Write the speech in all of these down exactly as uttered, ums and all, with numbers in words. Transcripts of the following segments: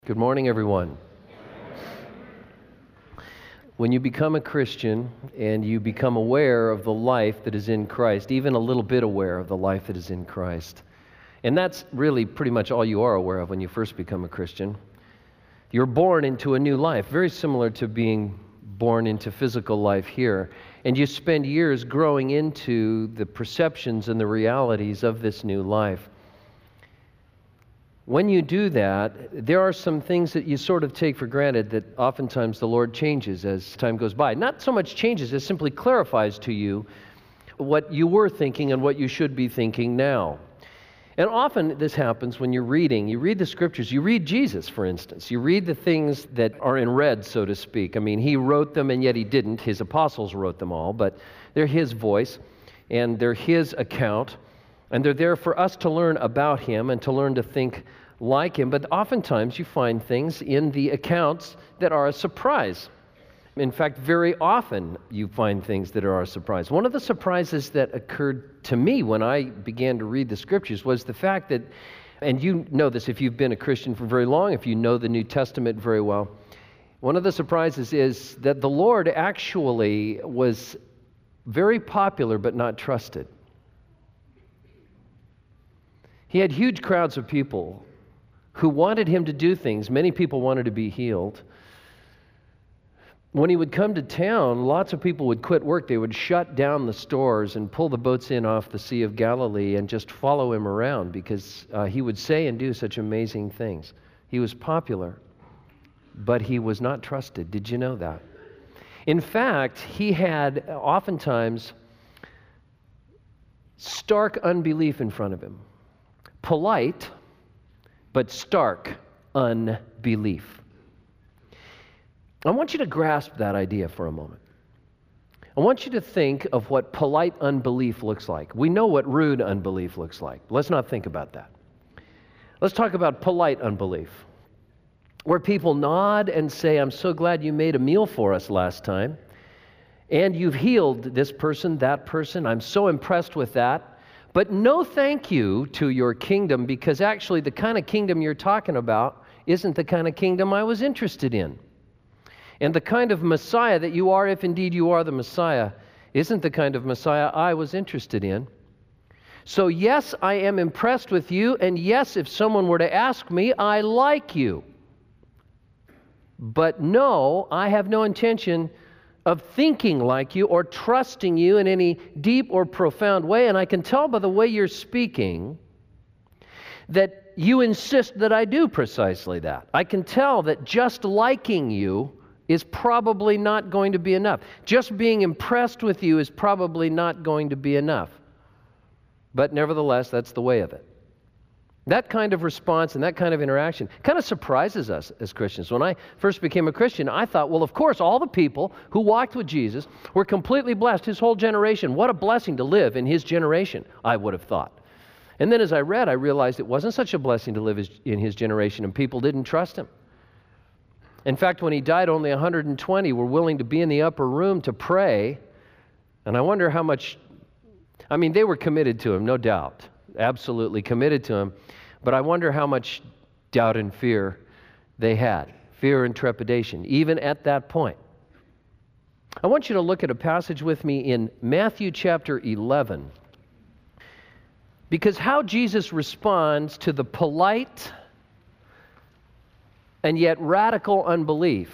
Good morning, everyone. When you become a Christian and you become aware of the life that is in Christ, even a little bit aware of the life that is in Christ, and that's really pretty much all you are aware of when you first become a Christian, you're born into a new life, very similar to being born into physical life here, and you spend years growing into the perceptions and the realities of this new life. When you do that, there are some things that you sort of take for granted that oftentimes the Lord changes as time goes by. Not so much changes, as simply clarifies to you what you were thinking and what you should be thinking now. And often this happens when you're reading. You read the Scriptures. You read Jesus, for instance. You read the things that are in red, so to speak. I mean, he wrote them and yet he didn't. His apostles wrote them all, but they're his voice and they're his account. And they're there for us to learn about him and to learn to think like him. But oftentimes you find things in the accounts that are a surprise. In fact, very often you find things that are a surprise. One of the surprises that occurred to me when I began to read the Scriptures was the fact that, and you know this if you've been a Christian for very long, if you know the New Testament very well, one of the surprises is that the Lord actually was very popular but not trusted. He had huge crowds of people who wanted him to do things. Many people wanted to be healed. When he would come to town, lots of people would quit work. They would shut down the stores and pull the boats in off the Sea of Galilee and just follow him around because uh, he would say and do such amazing things. He was popular, but he was not trusted. Did you know that? In fact, he had oftentimes stark unbelief in front of him. Polite, but stark unbelief. I want you to grasp that idea for a moment. I want you to think of what polite unbelief looks like. We know what rude unbelief looks like. Let's not think about that. Let's talk about polite unbelief, where people nod and say, "I'm so glad you made a meal for us last time, and you've healed this person, that person. I'm so impressed with that. But no thank you to your kingdom, because actually the kind of kingdom you're talking about isn't the kind of kingdom I was interested in. And the kind of Messiah that you are, if indeed you are the Messiah, isn't the kind of Messiah I was interested in. So yes, I am impressed with you, and yes, if someone were to ask me, I like you. But no, I have no intention of thinking like you or trusting you in any deep or profound way. And I can tell by the way you're speaking that you insist that I do precisely that. I can tell that just liking you is probably not going to be enough. Just being impressed with you is probably not going to be enough. But nevertheless, that's the way of it. That kind of response and that kind of interaction kind of surprises us as Christians. When I first became a Christian, I thought, well, of course, all the people who walked with Jesus were completely blessed, his whole generation. What a blessing to live in his generation, I would have thought. And then as I read, I realized it wasn't such a blessing to live in his generation, and people didn't trust him. In fact, when he died, only one hundred twenty were willing to be in the upper room to pray. And I wonder how much, I mean, they were committed to him, no doubt. Absolutely committed to him, but I wonder how much doubt and fear they had, fear and trepidation, even at that point. I want you to look at a passage with me in Matthew chapter eleven, because how Jesus responds to the polite and yet radical unbelief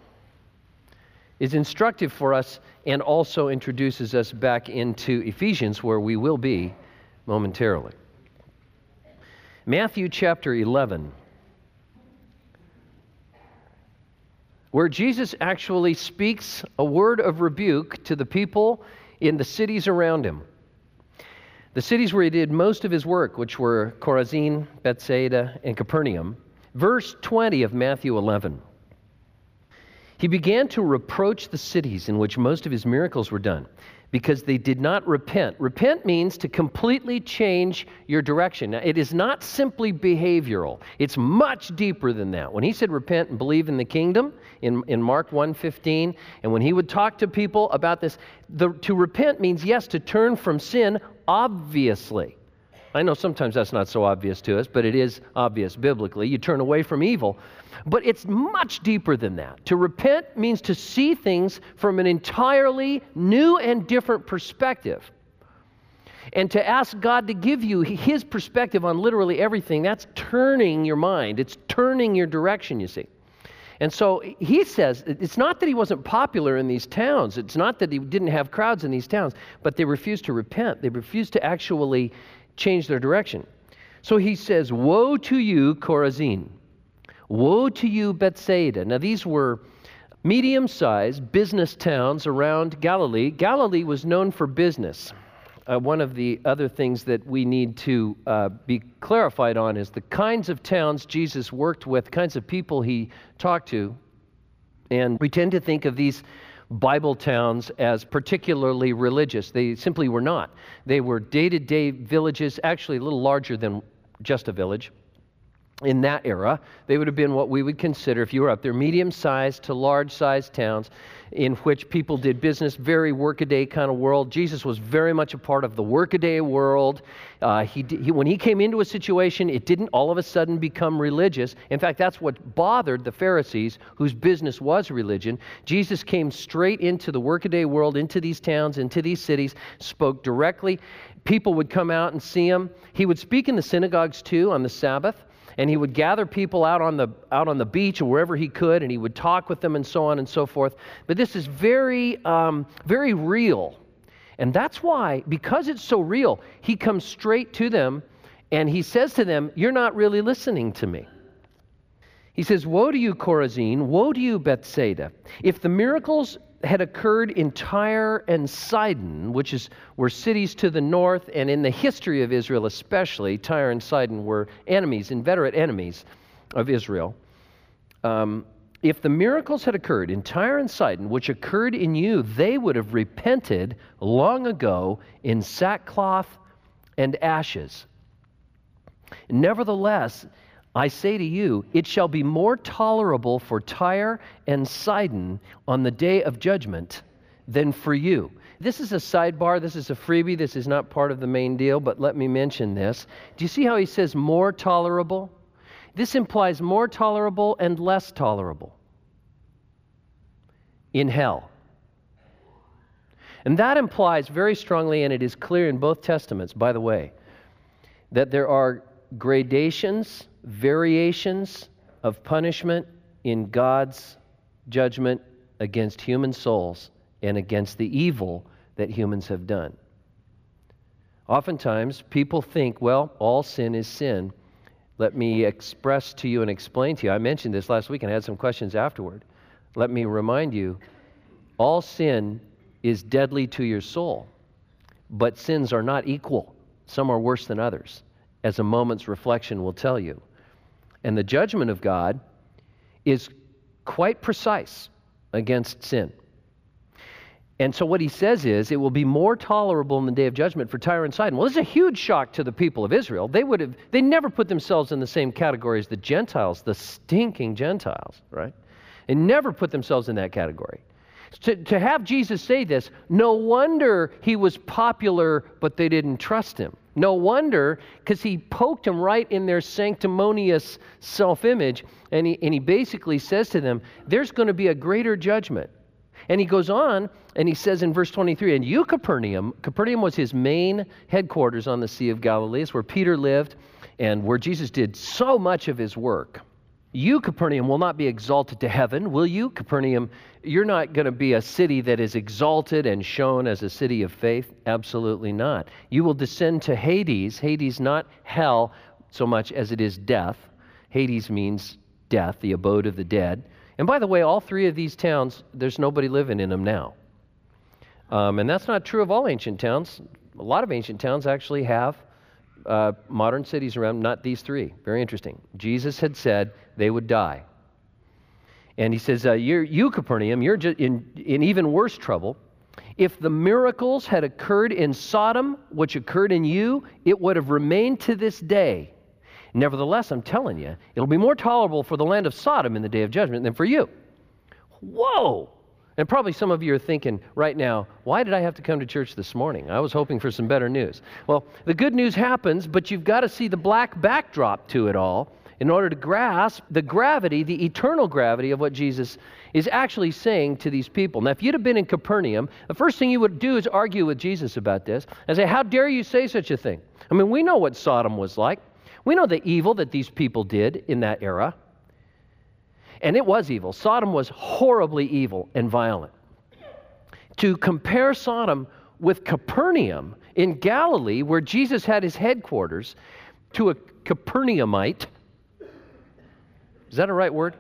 is instructive for us and also introduces us back into Ephesians, where we will be momentarily. Matthew chapter eleven, where Jesus actually speaks a word of rebuke to the people in the cities around him. The cities where he did most of his work, which were Chorazin, Bethsaida, and Capernaum. Verse twenty of Matthew eleven. He began to reproach the cities in which most of his miracles were done, because they did not repent. Repent means to completely change your direction. Now, it is not simply behavioral. It's much deeper than that. When he said repent and believe in the kingdom, in, in Mark one fifteen, and when he would talk to people about this, the, to repent means, yes, to turn from sin, obviously. I know sometimes that's not so obvious to us, but it is obvious biblically. You turn away from evil. But it's much deeper than that. To repent means to see things from an entirely new and different perspective. And to ask God to give you His perspective on literally everything, that's turning your mind. It's turning your direction, you see. And so he says, it's not that he wasn't popular in these towns. It's not that he didn't have crowds in these towns, but they refused to repent. They refused to actually change their direction. So he says, woe to you, Chorazin. Woe to you, Bethsaida. Now these were medium-sized business towns around Galilee. Galilee was known for business. Uh, one of the other things that we need to uh, be clarified on is the kinds of towns Jesus worked with, the kinds of people he talked to. And we tend to think of these Bible towns as particularly religious. They simply were not. They were day-to-day villages, actually a little larger than just a village. In that era, they would have been what we would consider, if you were up there, medium-sized to large-sized towns in which people did business, very workaday kind of world. Jesus was very much a part of the workaday world. Uh, he, he, when he came into a situation, it didn't all of a sudden become religious. In fact, that's what bothered the Pharisees, whose business was religion. Jesus came straight into the workaday world, into these towns, into these cities, spoke directly. People would come out and see him. He would speak in the synagogues too on the Sabbath. And he would gather people out on the out on the beach or wherever he could, and he would talk with them and so on and so forth. But this is very, um, very real. And that's why, because it's so real, he comes straight to them, and he says to them, you're not really listening to me. He says, woe to you, Chorazin, woe to you, Bethsaida. If the miracles had occurred in Tyre and Sidon, which is were cities to the north, and in the history of Israel especially, Tyre and Sidon were enemies, inveterate enemies of Israel. Um, if the miracles had occurred in Tyre and Sidon, which occurred in you, they would have repented long ago in sackcloth and ashes. Nevertheless, I say to you, it shall be more tolerable for Tyre and Sidon on the day of judgment than for you. This is a sidebar. This is a freebie. This is not part of the main deal, but let me mention this. Do you see how he says more tolerable? This implies more tolerable and less tolerable in hell. And that implies very strongly, and it is clear in both Testaments, by the way, that there are gradations, variations of punishment in God's judgment against human souls and against the evil that humans have done. Oftentimes, people think, well, all sin is sin. Let me express to you and explain to you. I mentioned this last week and I had some questions afterward. Let me remind you, all sin is deadly to your soul, but sins are not equal. Some are worse than others, as a moment's reflection will tell you. And the judgment of God is quite precise against sin. And so what he says is, it will be more tolerable in the day of judgment for Tyre and Sidon. Well, this is a huge shock to the people of Israel. They would have, they never put themselves in the same category as the Gentiles, the stinking Gentiles, right? They never put themselves in that category. To, to have Jesus say this, no wonder he was popular, but they didn't trust him. No wonder, because he poked them right in their sanctimonious self-image, and he, and he basically says to them, there's going to be a greater judgment. And he goes on, and he says in verse twenty-three, and you, Capernaum, Capernaum was his main headquarters on the Sea of Galilee. It's where Peter lived, and where Jesus did so much of his work. You, Capernaum, will not be exalted to heaven, will you? Capernaum, you're not going to be a city that is exalted and shown as a city of faith. Absolutely not. You will descend to Hades. Hades, not hell so much as it is death. Hades means death, the abode of the dead. And by the way, all three of these towns, there's nobody living in them now. Um, and that's not true of all ancient towns. A lot of ancient towns actually have uh, modern cities around, not these three. Very interesting. Jesus had said they would die. And he says, uh, you're, you, Capernaum, you're just in, in even worse trouble. If the miracles had occurred in Sodom, which occurred in you, it would have remained to this day. Nevertheless, I'm telling you, it'll be more tolerable for the land of Sodom in the day of judgment than for you. Whoa! And probably some of you are thinking right now, why did I have to come to church this morning? I was hoping for some better news. Well, the good news happens, but you've got to see the black backdrop to it all in order to grasp the gravity, the eternal gravity of what Jesus is actually saying to these people. Now, if you'd have been in Capernaum, the first thing you would do is argue with Jesus about this and say, how dare you say such a thing? I mean, we know what Sodom was like. We know the evil that these people did in that era. And it was evil. Sodom was horribly evil and violent. To compare Sodom with Capernaum in Galilee, where Jesus had his headquarters, to a Capernaumite, is that a right word?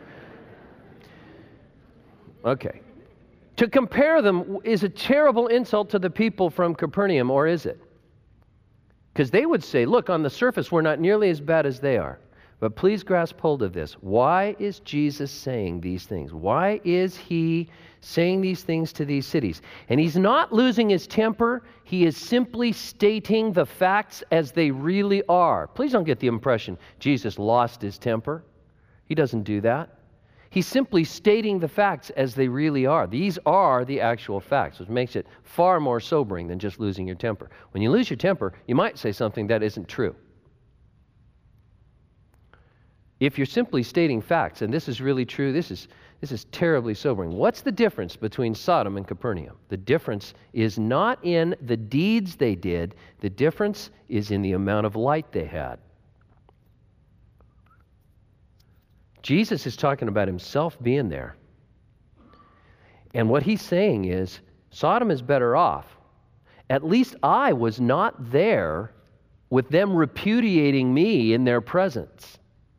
Okay. To compare them is a terrible insult to the people from Capernaum, or is it? Because they would say, look, on the surface, we're not nearly as bad as they are. But please grasp hold of this. Why is Jesus saying these things? Why is he saying these things to these cities? And he's not losing his temper. He is simply stating the facts as they really are. Please don't get the impression Jesus lost his temper. He doesn't do that. He's simply stating the facts as they really are. These are the actual facts, which makes it far more sobering than just losing your temper. When you lose your temper, you might say something that isn't true. If you're simply stating facts, and this is really true, this is, this is terribly sobering. What's the difference between Sodom and Capernaum? The difference is not in the deeds they did. The difference is in the amount of light they had. Jesus is talking about himself being there. And what he's saying is, Sodom is better off. At least I was not there with them repudiating me in their presence.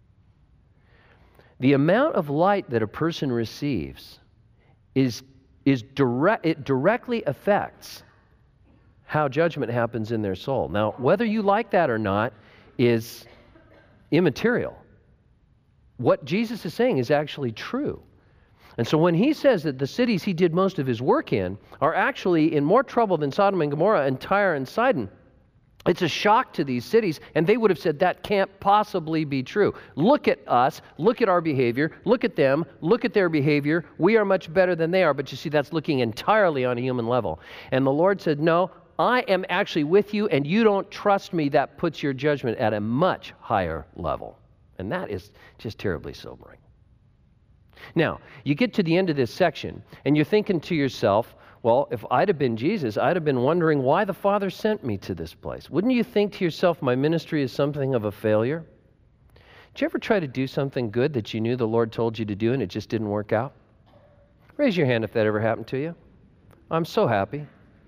The amount of light that a person receives is, is direct, it directly affects how judgment happens in their soul. Now, whether you like that or not is immaterial. What Jesus is saying is actually true. And so when he says that the cities he did most of his work in are actually in more trouble than Sodom and Gomorrah and Tyre and Sidon, it's a shock to these cities, and they would have said that can't possibly be true. Look at us, look at our behavior, look at them, look at their behavior. We are much better than they are, but you see, that's looking entirely on a human level. And the Lord said, no, I am actually with you, and you don't trust me. That puts your judgment at a much higher level. And that is just terribly sobering. Now, you get to the end of this section, and you're thinking to yourself, well, if I'd have been Jesus, I'd have been wondering why the Father sent me to this place. Wouldn't you think to yourself, my ministry is something of a failure? Did you ever try to do something good that you knew the Lord told you to do and it just didn't work out? Raise your hand if that ever happened to you. I'm so happy.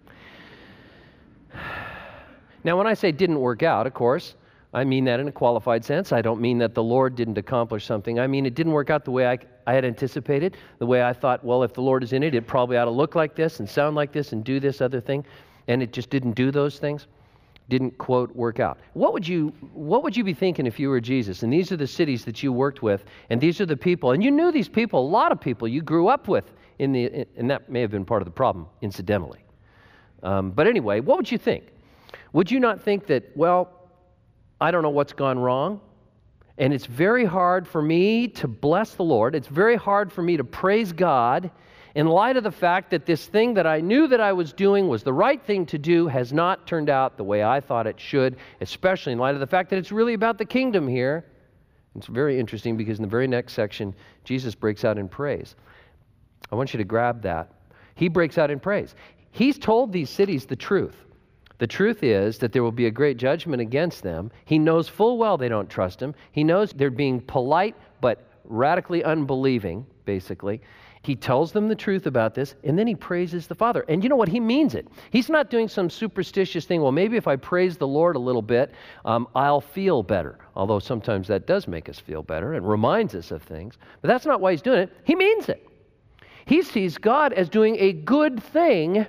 Now, when I say didn't work out, of course, I mean that in a qualified sense. I don't mean that the Lord didn't accomplish something. I mean it didn't work out the way I, I had anticipated, the way I thought, well, if the Lord is in it, it probably ought to look like this and sound like this and do this other thing. And it just didn't do those things. Didn't, quote, work out. What would you, what would you be thinking if you were Jesus? And these are the cities that you worked with, and these are the people. And you knew these people, a lot of people you grew up with, in the, and that may have been part of the problem, incidentally. Um, but anyway, what would you think? Would you not think that, well, I don't know what's gone wrong, and it's very hard for me to bless the Lord. It's very hard for me to praise God in light of the fact that this thing that I knew that I was doing was the right thing to do has not turned out the way I thought it should, especially in light of the fact that it's really about the kingdom here. It's very interesting because in the very next section, Jesus breaks out in praise. I want you to grab that. He breaks out in praise. He's told these cities the truth. The truth is that there will be a great judgment against them. He knows full well they don't trust him. He knows they're being polite but radically unbelieving, basically. He tells them the truth about this, and then he praises the Father. And you know what? He means it. He's not doing some superstitious thing, well, maybe if I praise the Lord a little bit, um, I'll feel better. Although sometimes that does make us feel better and reminds us of things. But that's not why he's doing it. He means it. He sees God as doing a good thing.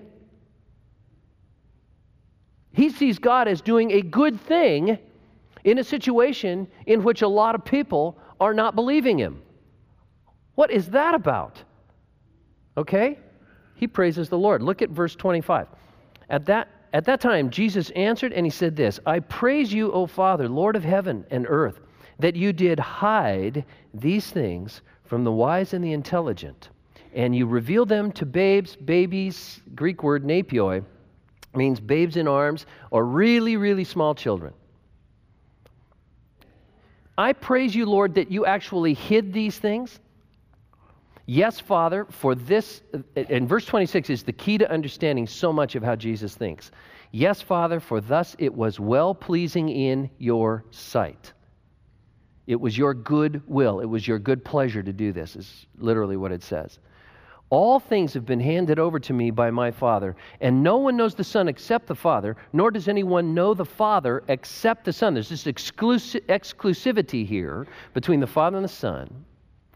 He sees God as doing a good thing in a situation in which a lot of people are not believing him. What is that about? Okay? He praises the Lord. Look at verse twenty-five. At that, at that time, Jesus answered and he said this, I praise you, O Father, Lord of heaven and earth, that you did hide these things from the wise and the intelligent and you reveal them to babes, babies, Greek word napioi, means babes in arms, or really, really small children. I praise you, Lord, that you actually hid these things. Yes, Father, for this, and verse twenty-six is the key to understanding so much of how Jesus thinks. Yes, Father, for thus it was well-pleasing in your sight. It was your good will. It was your good pleasure to do this, is literally what it says. All things have been handed over to me by my Father, and no one knows the Son except the Father, nor does anyone know the Father except the Son. There's this exclusi- exclusivity here between the Father and the Son.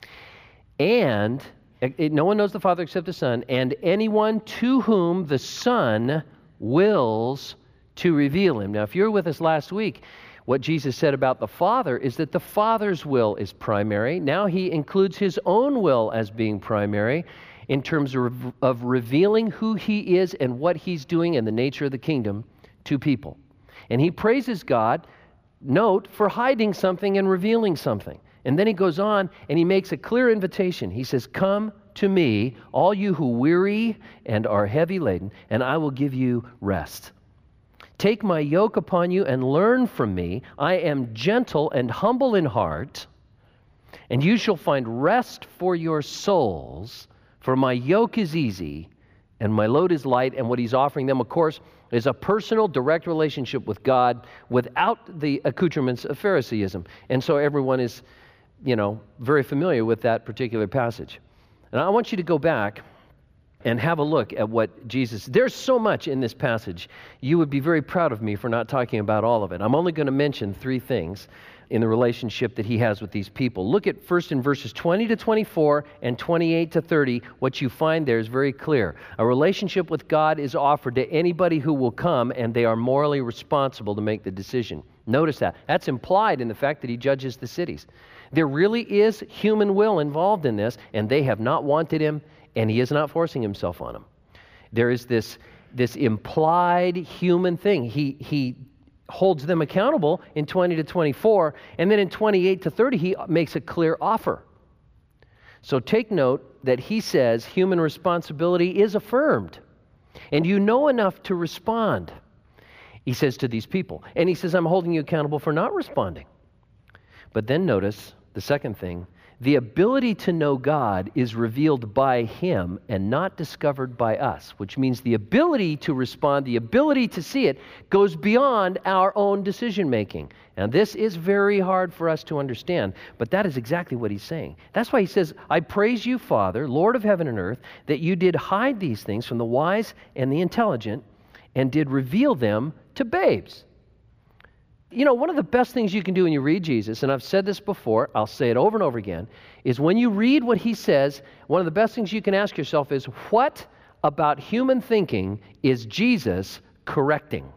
And it, no one knows the Father except the Son, and anyone to whom the Son wills to reveal him. Now, if you were with us last week, what Jesus said about the Father is that the Father's will is primary. Now he includes his own will as being primary in terms of, of revealing who he is and what he's doing and the nature of the kingdom to people. And he praises God, note, for hiding something and revealing something. And then he goes on and he makes a clear invitation. He says, come to me, all you who weary and are heavy laden, and I will give you rest. Take my yoke upon you and learn from me. I am gentle and humble in heart, and you shall find rest for your souls, for my yoke is easy and my load is light. And what he's offering them, of course, is a personal, direct relationship with God without the accoutrements of Phariseeism. And so everyone is, you know, very familiar with that particular passage. And I want you to go back and have a look at what Jesus... There's so much in this passage. You would be very proud of me for not talking about all of it. I'm only going to mention three things in the relationship that he has with these people. Look at first in verses twenty to twenty-four and twenty-eight to thirty. What you find there is very clear. A relationship with God is offered to anybody who will come, and they are morally responsible to make the decision. Notice that. That's implied in the fact that he judges the cities. There really is human will involved in this, and they have not wanted him, and he is not forcing himself on them. There is this, this implied human thing. He, he holds them accountable in twenty to twenty-four, and then in twenty-eight to thirty, he makes a clear offer. So take note that he says human responsibility is affirmed, and you know enough to respond, he says to these people. And he says, I'm holding you accountable for not responding. But then notice the second thing. The ability to know God is revealed by him and not discovered by us, which means the ability to respond, the ability to see it, goes beyond our own decision making. And this is very hard for us to understand, but that is exactly what he's saying. That's why he says, I praise you, Father, Lord of heaven and earth, that you did hide these things from the wise and the intelligent and did reveal them to babes. You know, one of the best things you can do when you read Jesus, and I've said this before, I'll say it over and over again, is when you read what he says, one of the best things you can ask yourself is, what about human thinking is Jesus correcting?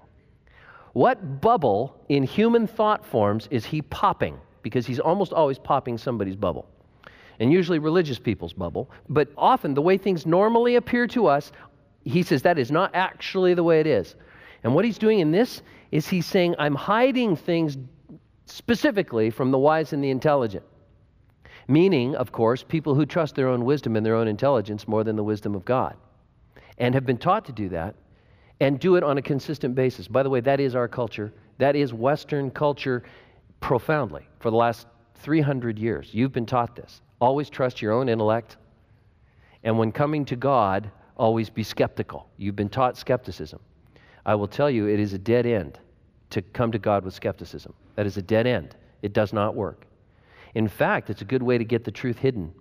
What bubble in human thought forms is he popping? Because he's almost always popping somebody's bubble. And usually religious people's bubble. But often the way things normally appear to us, he says that is not actually the way it is. And what he's doing in this is he's saying, I'm hiding things specifically from the wise and the intelligent. Meaning, of course, people who trust their own wisdom and their own intelligence more than the wisdom of God. And have been taught to do that and do it on a consistent basis. By the way, that is our culture. That is Western culture profoundly for the last three hundred years. You've been taught this. Always trust your own intellect. And when coming to God, always be skeptical. You've been taught skepticism. I will tell you, it is a dead end to come to God with skepticism. That is a dead end. It does not work. In fact, it's a good way to get the truth hidden.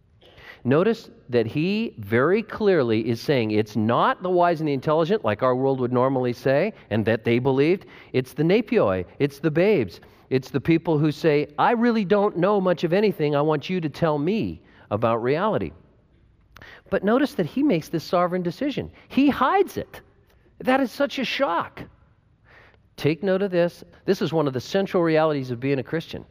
Notice that he very clearly is saying it's not the wise and the intelligent, like our world would normally say, and that they believed. It's the napioi. It's the babes. It's the people who say, I really don't know much of anything. I want you to tell me about reality. But notice that he makes this sovereign decision. He hides it. That is such a shock. Take note of this. This is one of the central realities of being a Christian.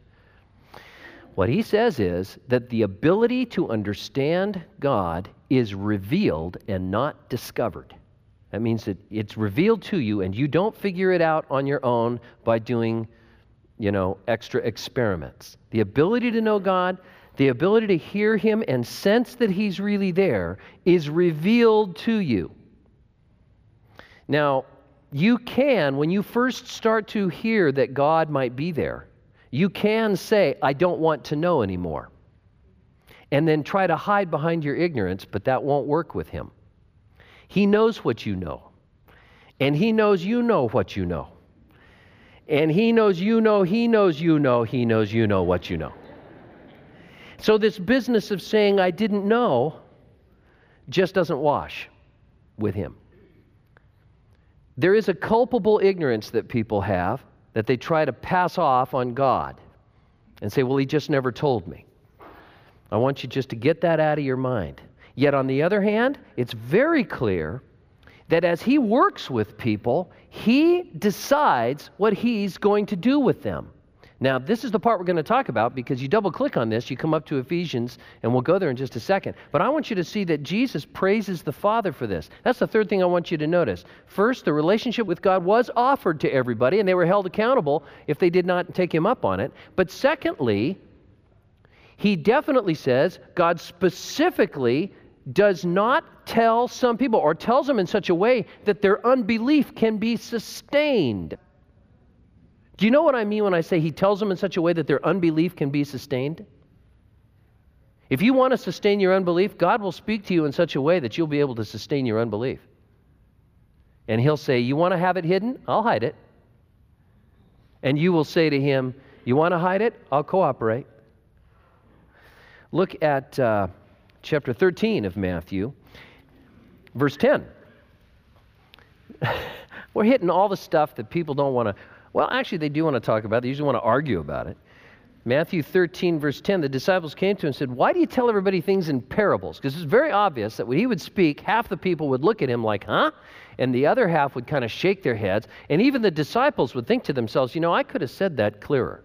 What he says is that the ability to understand God is revealed and not discovered. That means that it's revealed to you and you don't figure it out on your own by doing, you know, extra experiments. The ability to know God, the ability to hear him and sense that he's really there, is revealed to you. Now, you can, when you first start to hear that God might be there, you can say, I don't want to know anymore. And then try to hide behind your ignorance, but that won't work with him. He knows what you know. And he knows you know what you know. And he knows you know, he knows you know, he knows you know what you know. So this business of saying, I didn't know, just doesn't wash with him. There is a culpable ignorance that people have that they try to pass off on God and say, well, he just never told me. I want you just to get that out of your mind. Yet on the other hand, it's very clear that as he works with people, he decides what he's going to do with them. Now, this is the part we're going to talk about, because you double click on this, you come up to Ephesians, and we'll go there in just a second. But I want you to see that Jesus praises the Father for this. That's the third thing I want you to notice. First, the relationship with God was offered to everybody, and they were held accountable if they did not take him up on it. But secondly, he definitely says God specifically does not tell some people, or tells them in such a way that their unbelief can be sustained. Do you know what I mean when I say he tells them in such a way that their unbelief can be sustained? If you want to sustain your unbelief, God will speak to you in such a way that you'll be able to sustain your unbelief. And he'll say, you want to have it hidden? I'll hide it. And you will say to him, you want to hide it? I'll cooperate. Look at uh, chapter thirteen of Matthew, verse ten. We're hitting all the stuff that people don't want to, well, actually they do want to talk about. They usually want to argue about it. Matthew thirteen, verse ten, the disciples came to him and said, why do you tell everybody things in parables? Because it's very obvious that when he would speak, half the people would look at him like, huh? And the other half would kind of shake their heads. And even the disciples would think to themselves, you know, I could have said that clearer.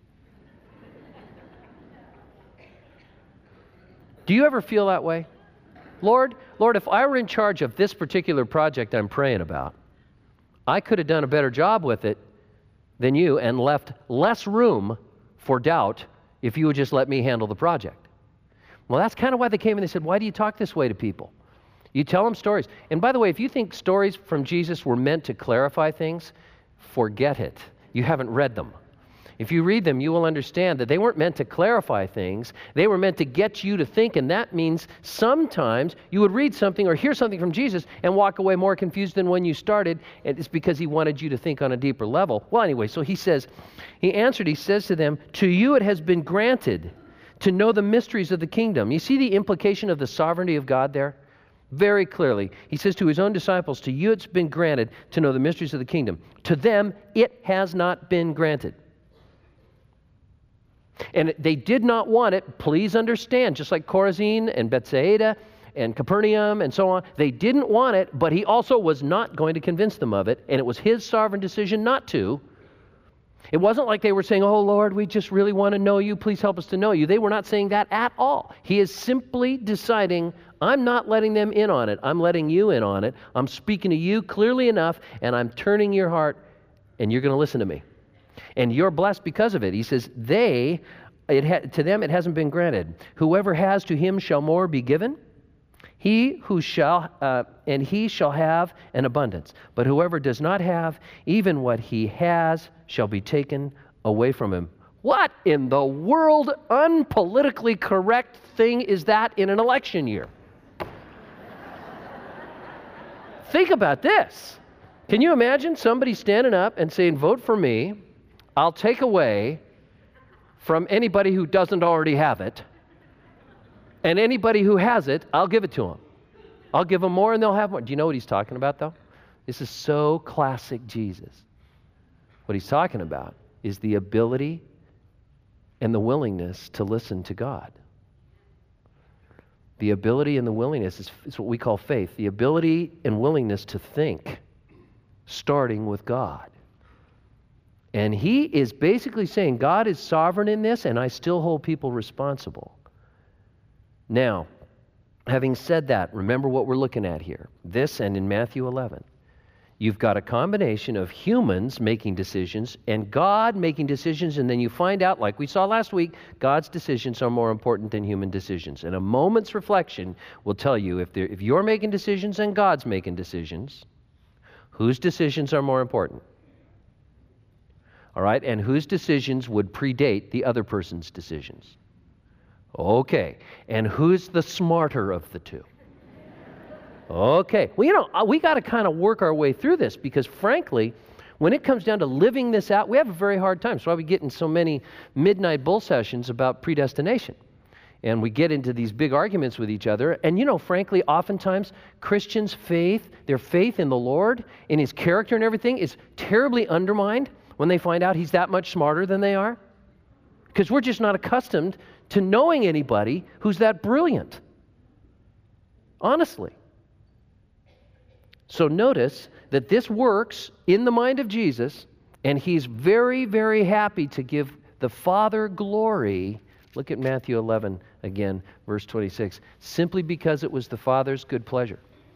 Do you ever feel that way? Lord, Lord, if I were in charge of this particular project I'm praying about, I could have done a better job with it than you and left less room for doubt if you would just let me handle the project. Well, that's kind of why they came and they said, why do you talk this way to people? You tell them stories. And by the way, if you think stories from Jesus were meant to clarify things, forget it. You haven't read them. If you read them, you will understand that they weren't meant to clarify things. They were meant to get you to think, and that means sometimes you would read something or hear something from Jesus and walk away more confused than when you started, and it's because he wanted you to think on a deeper level. Well, anyway, so he says, he answered, he says to them, to you it has been granted to know the mysteries of the kingdom. You see the implication of the sovereignty of God there? Very clearly. He says to his own disciples, to you it's been granted to know the mysteries of the kingdom. To them, it has not been granted. And they did not want it, please understand, just like Chorazin and Bethsaida and Capernaum and so on. They didn't want it, but he also was not going to convince them of it, and it was his sovereign decision not to. It wasn't like they were saying, oh, Lord, we just really want to know you. Please help us to know you. They were not saying that at all. He is simply deciding, I'm not letting them in on it. I'm letting you in on it. I'm speaking to you clearly enough, and I'm turning your heart, and you're going to listen to me. And you're blessed because of it. He says, they, it ha- to them it hasn't been granted. Whoever has, to him shall more be given. He who shall, uh, and he shall have an abundance. But whoever does not have, even what he has shall be taken away from him. What in the world unpolitically correct thing is that in an election year? Think about this. Can you imagine somebody standing up and saying, vote for me, I'll take away from anybody who doesn't already have it, and anybody who has it, I'll give it to them. I'll give them more and they'll have more. Do you know what he's talking about, though? This is so classic Jesus. What he's talking about is the ability and the willingness to listen to God. The ability and the willingness is, is what we call faith. The ability and willingness to think, starting with God. And he is basically saying, God is sovereign in this, and I still hold people responsible. Now, having said that, remember what we're looking at here. This and in Matthew eleven. You've got a combination of humans making decisions and God making decisions, and then you find out, like we saw last week, God's decisions are more important than human decisions. And a moment's reflection will tell you if, if you're making decisions and God's making decisions, whose decisions are more important? All right, and whose decisions would predate the other person's decisions? Okay, and who's the smarter of the two? Okay, well, you know, we got to kind of work our way through this because, frankly, when it comes down to living this out, we have a very hard time. That's why we get in so many midnight bull sessions about predestination. And we get into these big arguments with each other. And, you know, frankly, oftentimes Christians' faith, their faith in the Lord, in His character and everything, is terribly undermined when they find out He's that much smarter than they are. Because we're just not accustomed to knowing anybody who's that brilliant. Honestly. So notice that this works in the mind of Jesus, and He's very, very happy to give the Father glory. Look at Matthew eleven again, verse twenty-six. Simply because it was the Father's good pleasure.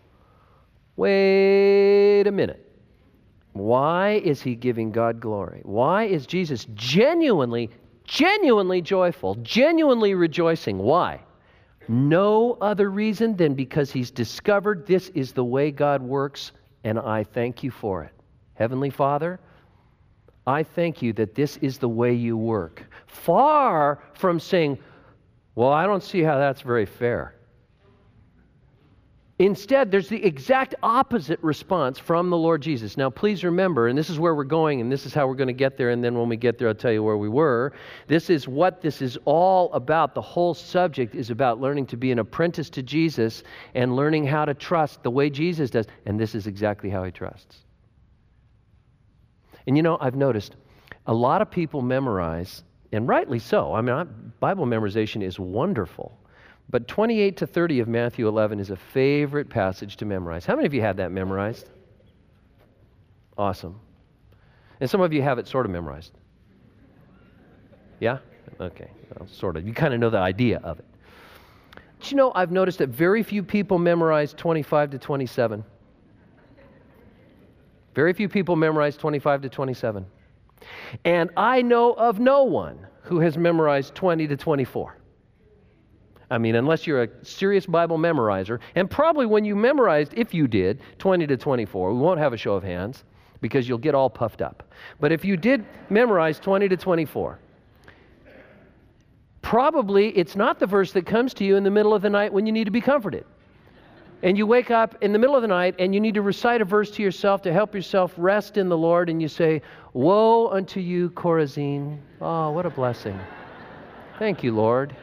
Wait a minute. Why is He giving God glory? Why is Jesus genuinely, genuinely joyful, genuinely rejoicing? Why? No other reason than because He's discovered this is the way God works, and I thank you for it. Heavenly Father, I thank you that this is the way you work. Far from saying, well, I don't see how that's very fair. Instead, there's the exact opposite response from the Lord Jesus. Now, please remember, and this is where we're going, and this is how we're going to get there, and then when we get there, I'll tell you where we were. This is what this is all about. The whole subject is about learning to be an apprentice to Jesus and learning how to trust the way Jesus does, and this is exactly how He trusts. And you know, I've noticed a lot of people memorize, and rightly so. I mean, I, Bible memorization is wonderful. But twenty-eight to thirty of Matthew eleven is a favorite passage to memorize. How many of you have that memorized? Awesome. And some of you have it sort of memorized. Yeah? Okay. Well, sort of. You kind of know the idea of it. But you know, I've noticed that very few people memorize twenty-five to twenty-seven. Very few people memorize twenty-five to twenty-seven. And I know of no one who has memorized twenty to twenty-four. I mean, unless you're a serious Bible memorizer, and probably when you memorized, if you did, twenty to twenty-four, we won't have a show of hands because you'll get all puffed up. But if you did memorize twenty to twenty-four, probably it's not the verse that comes to you in the middle of the night when you need to be comforted. And you wake up in the middle of the night and you need to recite a verse to yourself to help yourself rest in the Lord, and you say, "Woe unto you, Chorazin." Oh, what a blessing. Thank you, Lord.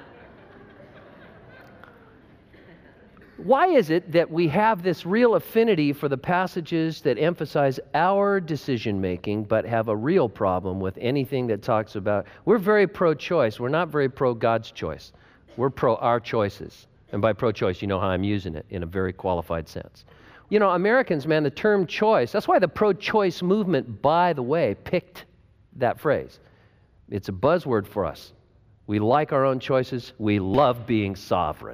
Why is it that we have this real affinity for the passages that emphasize our decision-making but have a real problem with anything that talks about, we're very pro-choice, we're not very pro-God's choice. We're pro our choices. And by pro-choice, you know how I'm using it in a very qualified sense. You know, Americans, man, the term choice, that's why the pro-choice movement, by the way, picked that phrase. It's a buzzword for us. We like our own choices. We love being sovereign.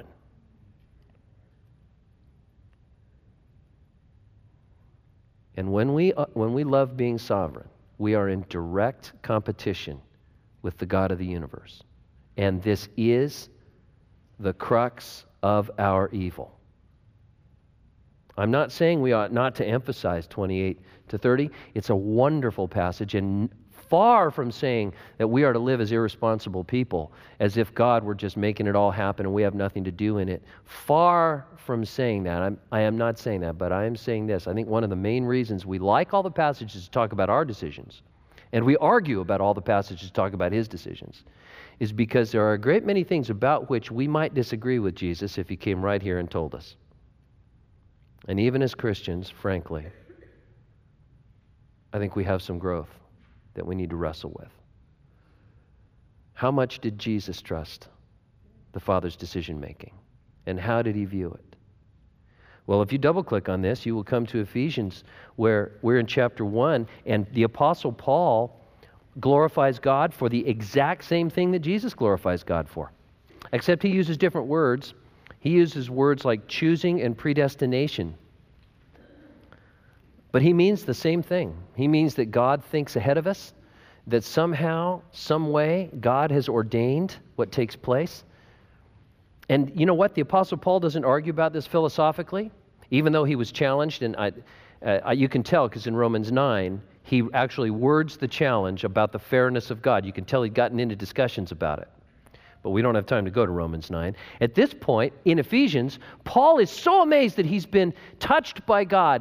And when we, uh, when we love being sovereign, we are in direct competition with the God of the universe. And this is the crux of our evil. I'm not saying we ought not to emphasize twenty-eight to thirty. It's a wonderful passage, and far from saying that we are to live as irresponsible people, as if God were just making it all happen and we have nothing to do in it. Far from saying that. I'm, I am not saying that, but I am saying this. I think one of the main reasons we like all the passages to talk about our decisions, and we argue about all the passages to talk about His decisions, is because there are a great many things about which we might disagree with Jesus if He came right here and told us. And even as Christians, frankly, I think we have some growth that we need to wrestle with. How much did Jesus trust the Father's decision-making? And how did He view it? Well, if you double-click on this, you will come to Ephesians, where we're in chapter one, and the Apostle Paul glorifies God for the exact same thing that Jesus glorifies God for. Except he uses different words. He uses words like choosing and predestination. But he means the same thing. He means that God thinks ahead of us, that somehow, some way, God has ordained what takes place. And you know what? The Apostle Paul doesn't argue about this philosophically, even though he was challenged. And I, uh, you can tell, because in Romans nine, he actually words the challenge about the fairness of God. You can tell he'd gotten into discussions about it. But we don't have time to go to Romans nine. At this point, in Ephesians, Paul is so amazed that he's been touched by God.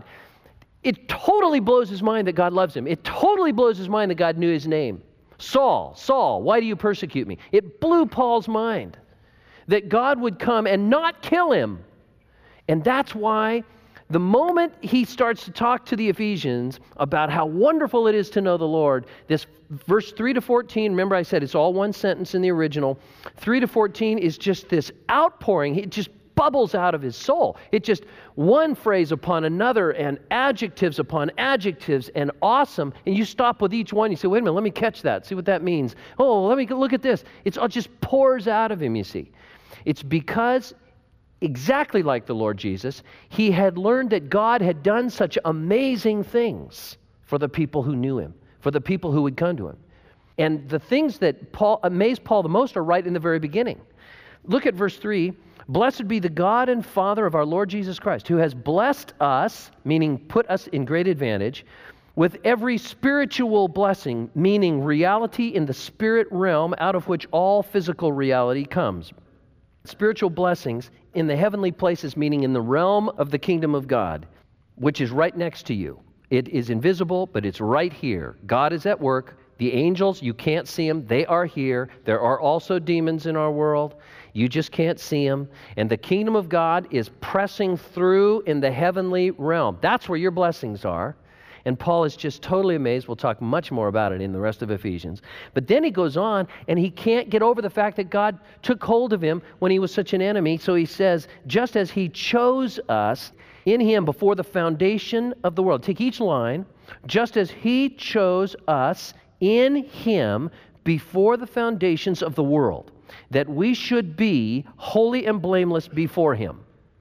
It totally blows his mind that God loves him. It totally blows his mind that God knew his name. Saul, Saul, why do you persecute me? It blew Paul's mind that God would come and not kill him. And that's why the moment he starts to talk to the Ephesians about how wonderful it is to know the Lord, this verse three to fourteen, remember I said it's all one sentence in the original, three to fourteen is just this outpouring. It just bubbles out of his soul. It just one phrase upon another and adjectives upon adjectives and awesome. And you stop with each one. You say, wait a minute, let me catch that. See what that means. Oh, let me look at this. It's, it just pours out of him, you see. It's because, exactly like the Lord Jesus, he had learned that God had done such amazing things for the people who knew him, for the people who would come to him. And the things that Paul, amazed Paul the most are right in the very beginning. Look at verse three. Blessed be the God and Father of our Lord Jesus Christ, who has blessed us, meaning put us in great advantage, with every spiritual blessing, meaning reality in the spirit realm out of which all physical reality comes. Spiritual blessings in the heavenly places, meaning in the realm of the kingdom of God, which is right next to you. It is invisible, but it's right here. God is at work. The angels, you can't see them. They are here. There are also demons in our world. You just can't see them. And the kingdom of God is pressing through in the heavenly realm. That's where your blessings are. And Paul is just totally amazed. We'll talk much more about it in the rest of Ephesians. But then he goes on, and he can't get over the fact that God took hold of him when he was such an enemy. So he says, just as he chose us in him before the foundation of the world. Take each line. Just as he chose us in him before the foundations of the world, that we should be holy and blameless before him.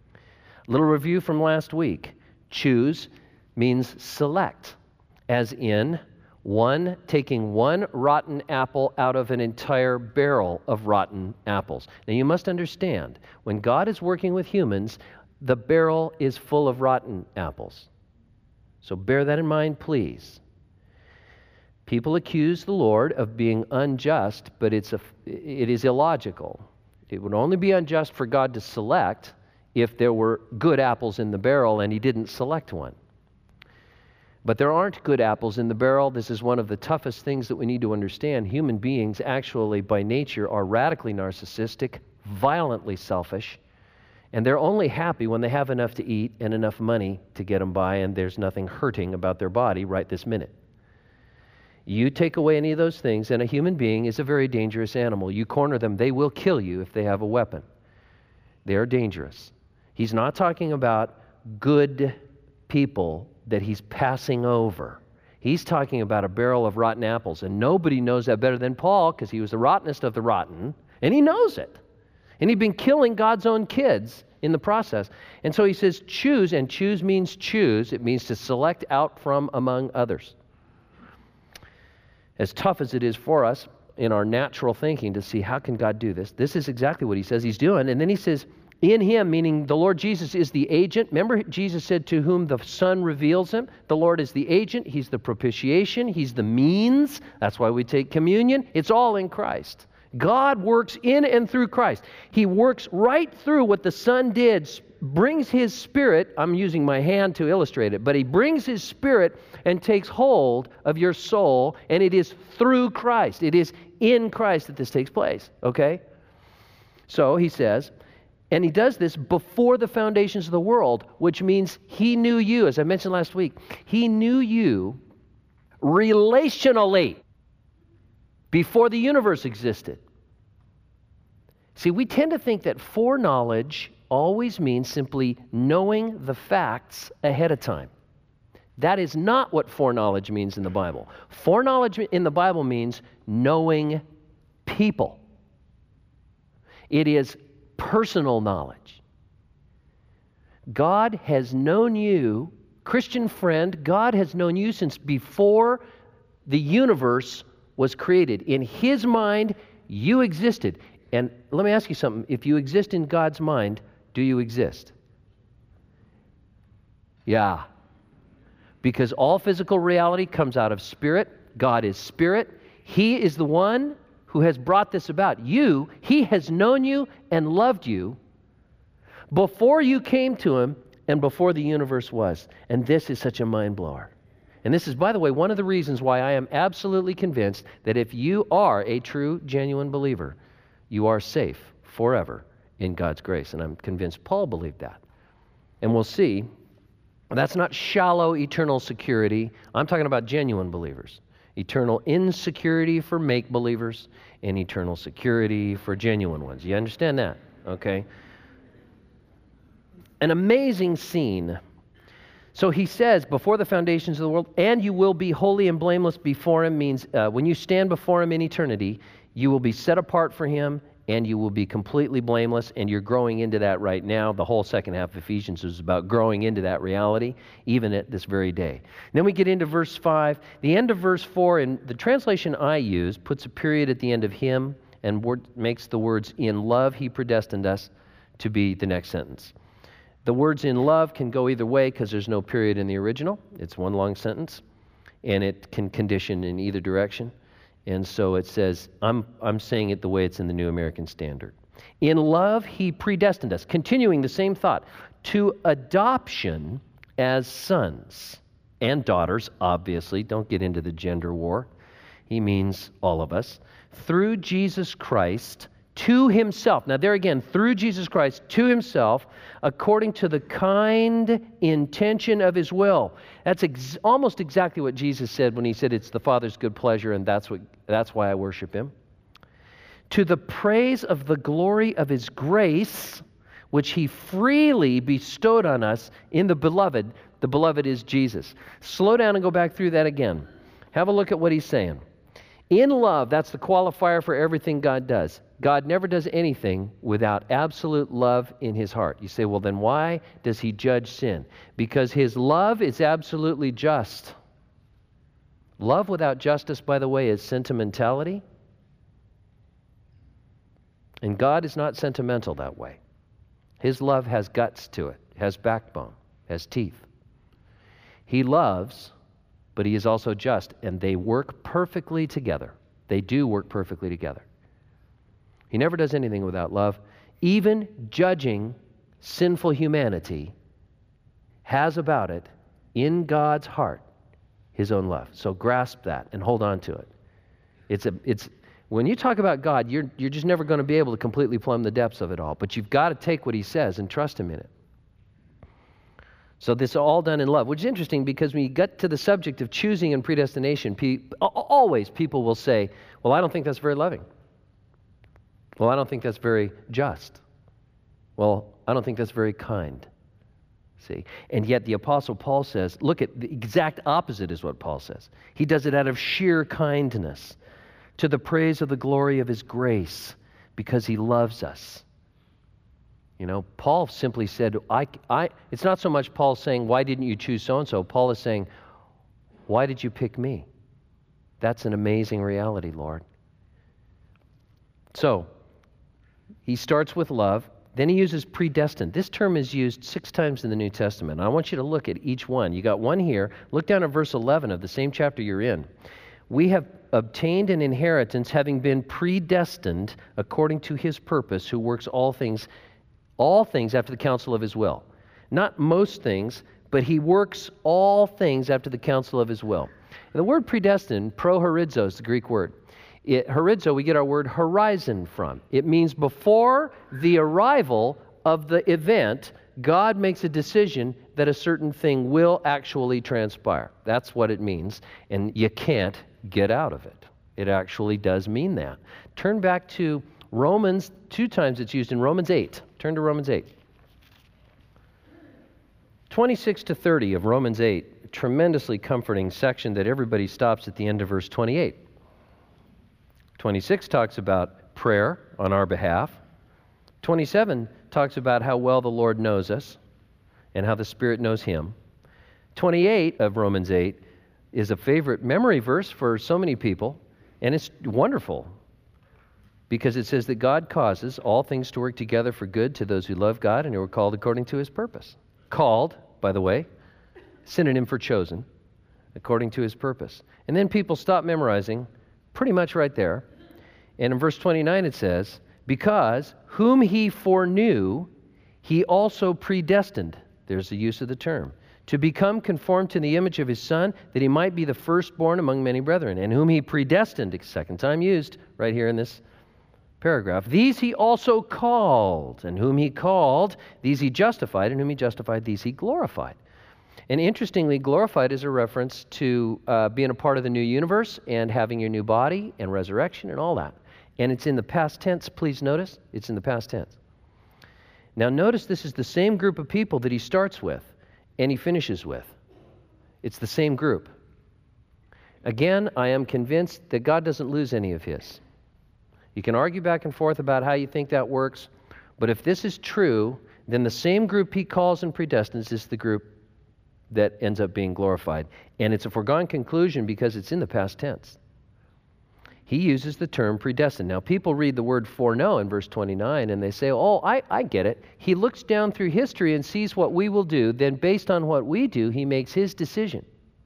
A little review from last week. Choose means select, as in one taking one rotten apple out of an entire barrel of rotten apples. Now you must understand, when God is working with humans, the barrel is full of rotten apples. So bear that in mind, please. People accuse the Lord of being unjust, but it's a, it is illogical. It would only be unjust for God to select if there were good apples in the barrel and he didn't select one. But there aren't good apples in the barrel. This is one of the toughest things that we need to understand. Human beings actually by nature are radically narcissistic, violently selfish, and they're only happy when they have enough to eat and enough money to get them by, and there's nothing hurting about their body right this minute. You take away any of those things, and a human being is a very dangerous animal. You corner them, they will kill you if they have a weapon. They are dangerous. He's not talking about good people that he's passing over. He's talking about a barrel of rotten apples, and nobody knows that better than Paul, because he was the rottenest of the rotten, and he knows it. And he'd been killing God's own kids in the process. And so he says choose, and choose means choose. It means to select out from among others. As tough as it is for us in our natural thinking to see how can God do this, this is exactly what he says he's doing. And then he says, in him, meaning the Lord Jesus is the agent. Remember, Jesus said, to whom the Son reveals him. The Lord is the agent. He's the propitiation. He's the means. That's why we take communion. It's all in Christ. God works in and through Christ. He works right through what the Son did, brings his Spirit. I'm using my hand to illustrate it, but he brings his Spirit and takes hold of your soul, and it is through Christ. It is in Christ that this takes place, okay? So he says, and he does this before the foundations of the world, which means he knew you, as I mentioned last week. He knew you relationally before the universe existed. See, we tend to think that foreknowledge always means simply knowing the facts ahead of time. That is not what foreknowledge means in the Bible. Foreknowledge in the Bible means knowing people. It is personal knowledge. God has known you Christian friend, God has known you since before the universe was created. In His mind, you existed. And let me ask you something. If you exist in God's mind, do you exist? Yeah. Because all physical reality comes out of spirit. God is spirit. He is the one who has brought this about. You, He has known you and loved you before you came to Him and before the universe was. And this is such a mind blower. And this is, by the way, one of the reasons why I am absolutely convinced that if you are a true, genuine believer, you are safe forever in God's grace. And I'm convinced Paul believed that. And we'll see, that's not shallow eternal security. I'm talking about genuine believers. Eternal insecurity for make-believers and eternal security for genuine ones. You understand that? Okay. An amazing scene. So he says, before the foundations of the world, and you will be holy and blameless before Him, means uh, when you stand before Him in eternity, you will be set apart for Him, and you will be completely blameless, and you're growing into that right now. The whole second half of Ephesians is about growing into that reality, even at this very day. And then we get into verse five. The end of verse four, in the translation I use, puts a period at the end of Him, and word, makes the words, in love He predestined us, to be the next sentence. The words in love can go either way because there's no period in the original. It's one long sentence, and it can condition in either direction. And so it says, I'm, I'm saying it the way it's in the New American Standard. In love, He predestined us, continuing the same thought, to adoption as sons and daughters, obviously. Don't get into the gender war. He means all of us. Through Jesus Christ, to Himself. Now there again, through Jesus Christ, to Himself, according to the kind intention of His will. That's ex- almost exactly what Jesus said when He said it's the Father's good pleasure, and that's what that's why I worship Him. To the praise of the glory of His grace, which He freely bestowed on us in the Beloved. The Beloved is Jesus. Slow down and go back through that again. Have a look at what He's saying. In love, that's the qualifier for everything God does. God never does anything without absolute love in His heart. You say, well, then why does He judge sin? Because His love is absolutely just. Love without justice, by the way, is sentimentality. And God is not sentimental that way. His love has guts to it, has backbone, has teeth. He loves, but He is also just, and they work perfectly together. They do work perfectly together. He never does anything without love. Even judging sinful humanity has about it, in God's heart, His own love. So grasp that and hold on to it. It's a, it's, when you talk about God, you're, you're just never going to be able to completely plumb the depths of it all, but you've got to take what He says and trust Him in it. So this is all done in love, which is interesting because when you get to the subject of choosing and predestination, pe- always people will say, well, I don't think that's very loving. Well, I don't think that's very just. Well, I don't think that's very kind. See? And yet the Apostle Paul says, look at the exact opposite is what Paul says. He does it out of sheer kindness, to the praise of the glory of His grace, because He loves us. You know, Paul simply said, I, I, it's not so much Paul saying, why didn't you choose so-and-so? Paul is saying, why did you pick me? That's an amazing reality, Lord. So, he starts with love, then he uses predestined. This term is used six times in the New Testament. I want you to look at each one. You got one here. Look down at verse eleven of the same chapter you're in. We have obtained an inheritance, having been predestined according to His purpose, who works all things all things after the counsel of His will. Not most things, but He works all things after the counsel of His will. And the word predestined, prohorizo, is the Greek word. It, horizo, we get our word horizon from. It means before the arrival of the event, God makes a decision that a certain thing will actually transpire. That's what it means, and you can't get out of it. It actually does mean that. Turn back to Romans, two times it's used in Romans eight. Turn to Romans eight. twenty-six to thirty of Romans eight, a tremendously comforting section that everybody stops at the end of verse twenty-eight. twenty-six talks about prayer on our behalf. twenty-seven talks about how well the Lord knows us and how the Spirit knows Him. twenty-eight of Romans eight is a favorite memory verse for so many people, and it's wonderful because it says that God causes all things to work together for good to those who love God and who are called according to his purpose. Called, by the way, synonym for chosen, according to his purpose. And then people stop memorizing pretty much right there. And in verse twenty-nine it says, because whom he foreknew, he also predestined. There's the use of the term. To become conformed to the image of his Son, that he might be the firstborn among many brethren. And whom he predestined, second time used right here in this paragraph. These he also called. And whom he called, these he justified. And whom he justified, these he glorified. And interestingly, glorified is a reference to uh, being a part of the new universe and having your new body and resurrection and all that. And it's in the past tense, please notice. It's in the past tense. Now notice this is the same group of people that he starts with and he finishes with. It's the same group. Again, I am convinced that God doesn't lose any of his. You can argue back and forth about how you think that works, but if this is true, then the same group he calls and predestines is the group that ends up being glorified. And it's a foregone conclusion because it's in the past tense. He uses the term predestined. Now, people read the word foreknow in verse twenty-nine and they say, oh, I, I get it. He looks down through history and sees what we will do. Then based on what we do, he makes his decision.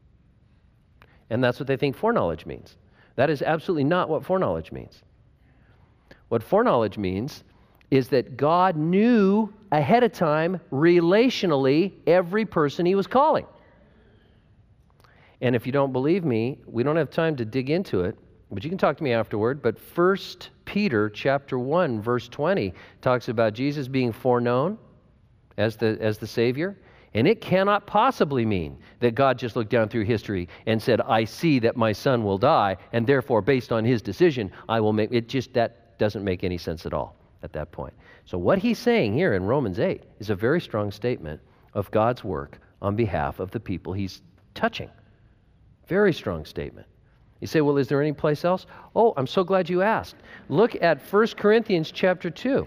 And that's what they think foreknowledge means. That is absolutely not what foreknowledge means. What foreknowledge means is that God knew ahead of time, relationally, every person he was calling. And if you don't believe me, we don't have time to dig into it, but you can talk to me afterward. But First Peter chapter one, verse twenty talks about Jesus being foreknown as the, as the Savior. And it cannot possibly mean that God just looked down through history and said, I see that my son will die, and therefore, based on his decision, I will make it. Just that doesn't make any sense at all at that point. So what he's saying here in Romans eight is a very strong statement of God's work on behalf of the people he's touching. Very strong statement. You say, well, is there any place else? Oh, I'm so glad you asked. Look at First Corinthians chapter two.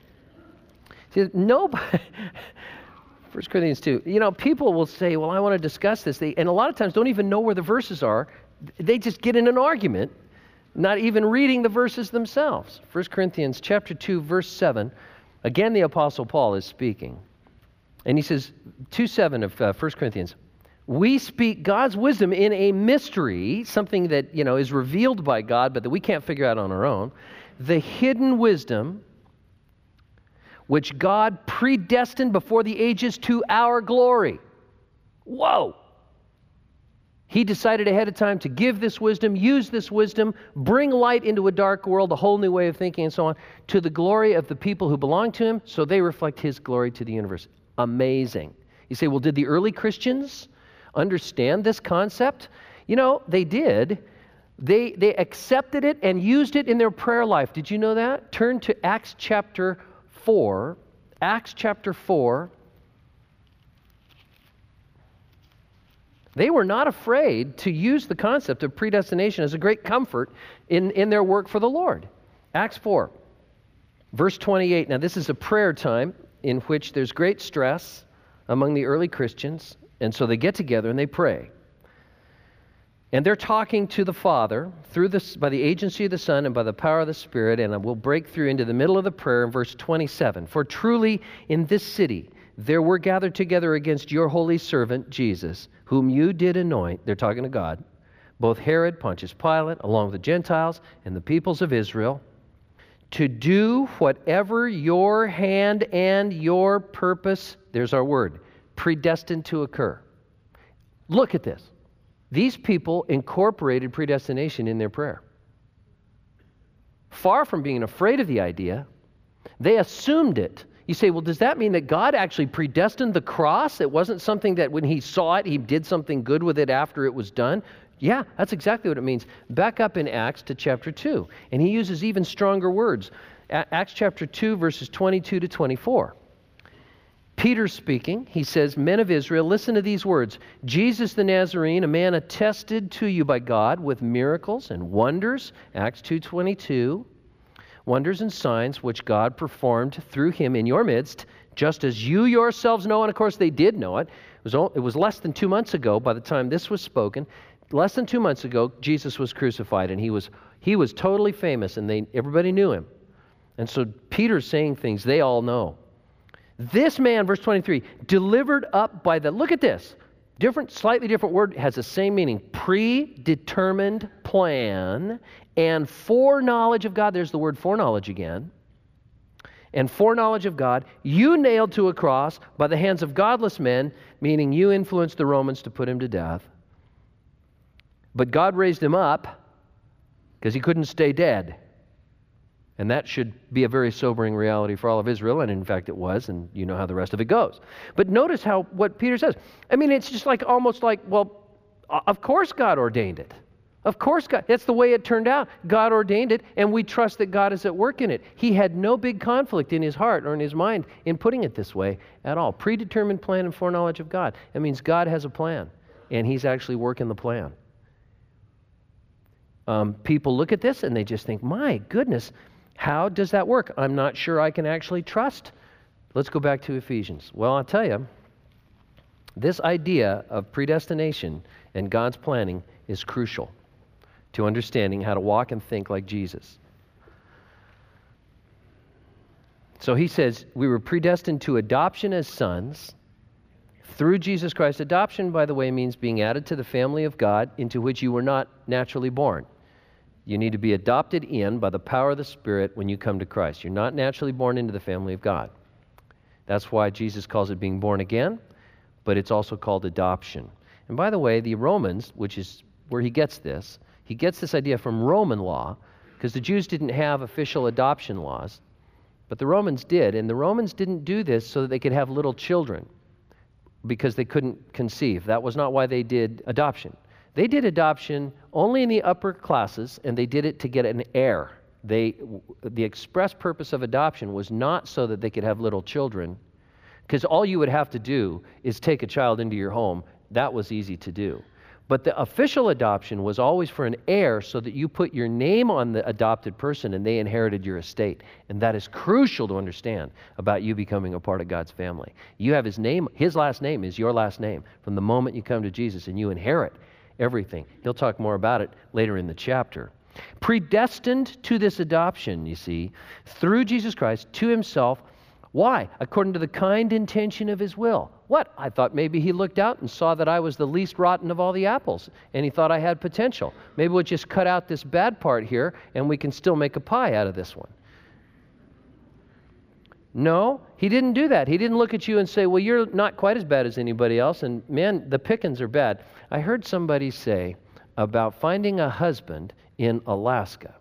See, nobody... First Corinthians two. You know, people will say, well, I want to discuss this. They, and a lot of times don't even know where the verses are. They just get in an argument, not even reading the verses themselves. First Corinthians chapter two, verse seven. Again, the Apostle Paul is speaking. And he says, two seven of uh, First Corinthians, we speak God's wisdom in a mystery, something that, you know, is revealed by God, but that we can't figure out on our own. The hidden wisdom which God predestined before the ages to our glory. Whoa! He decided ahead of time to give this wisdom, use this wisdom, bring light into a dark world, a whole new way of thinking and so on, to the glory of the people who belong to him, so they reflect his glory to the universe. Amazing. You say, well, did the early Christians understand this concept? You know, they did. They, they accepted it and used it in their prayer life. Did you know that? Turn to Acts chapter four. Acts chapter four. They were not afraid to use the concept of predestination as a great comfort in, in their work for the Lord. Acts four, verse twenty-eight. Now, this is a prayer time in which there's great stress among the early Christians, and so they get together and they pray. And they're talking to the Father through this, by the agency of the Son and by the power of the Spirit, and we'll break through into the middle of the prayer in verse twenty-seven. For truly in this city there were gathered together against your holy servant Jesus, whom you did anoint, they're talking to God, both Herod, Pontius Pilate, along with the Gentiles and the peoples of Israel, to do whatever your hand and your purpose, there's our word, predestined to occur. Look at this. These people incorporated predestination in their prayer. Far from being afraid of the idea, they assumed it. You say, well, does that mean that God actually predestined the cross? It wasn't something that when he saw it, he did something good with it after it was done? Yeah, that's exactly what it means. Back up in Acts to chapter two, and he uses even stronger words. A- Acts chapter two, verses twenty-two to twenty-four. Peter speaking, he says, men of Israel, listen to these words. Jesus the Nazarene, a man attested to you by God with miracles and wonders, Acts two twenty-two, wonders and signs which God performed through him in your midst, just as you yourselves know, and of course they did know it, was, it was less than two months ago by the time this was spoken. Less than two months ago, Jesus was crucified, and he was he was totally famous, and they everybody knew him. And so Peter's saying things they all know. This man, verse twenty-three, delivered up by the, look at this, different, slightly different word, has the same meaning, predetermined plan and foreknowledge of God. There's the word foreknowledge again. And foreknowledge of God, you nailed to a cross by the hands of godless men, meaning you influenced the Romans to put him to death. But God raised him up because he couldn't stay dead. And that should be a very sobering reality for all of Israel, and in fact it was, and you know how the rest of it goes. But notice how what Peter says. I mean, it's just like almost like, well, of course God ordained it. Of course God, that's the way it turned out. God ordained it, and we trust that God is at work in it. He had no big conflict in his heart or in his mind in putting it this way at all. Predetermined plan and foreknowledge of God. That means God has a plan, and he's actually working the plan. Um, people look at this and they just think, my goodness, how does that work? I'm not sure I can actually trust. Let's go back to Ephesians. Well, I'll tell you, this idea of predestination and God's planning is crucial to understanding how to walk and think like Jesus. So he says, we were predestined to adoption as sons through Jesus Christ. Adoption, by the way, means being added to the family of God into which you were not naturally born. You need to be adopted in by the power of the Spirit when you come to Christ. You're not naturally born into the family of God. That's why Jesus calls it being born again, but it's also called adoption. And by the way, the Romans, which is where he gets this, he gets this idea from Roman law, because the Jews didn't have official adoption laws, but the Romans did, and the Romans didn't do this so that they could have little children, because they couldn't conceive. That was not why they did adoption. They did adoption only in the upper classes, and they did it to get an heir. They, the express purpose of adoption was not so that they could have little children, because all you would have to do is take a child into your home. That was easy to do. But the official adoption was always for an heir, so that you put your name on the adopted person and they inherited your estate. And that is crucial to understand about you becoming a part of God's family. You have his name, his last name is your last name from the moment you come to Jesus, and you inherit everything. He'll talk more about it later in the chapter. Predestined to this adoption, you see, through Jesus Christ to himself. Why? According to the kind intention of his will. What? I thought maybe he looked out and saw that I was the least rotten of all the apples, and he thought I had potential. Maybe we'll just cut out this bad part here, and we can still make a pie out of this one. No, he didn't do that. He didn't look at you and say, well, you're not quite as bad as anybody else, and man, the pickings are bad. I heard somebody say about finding a husband in Alaska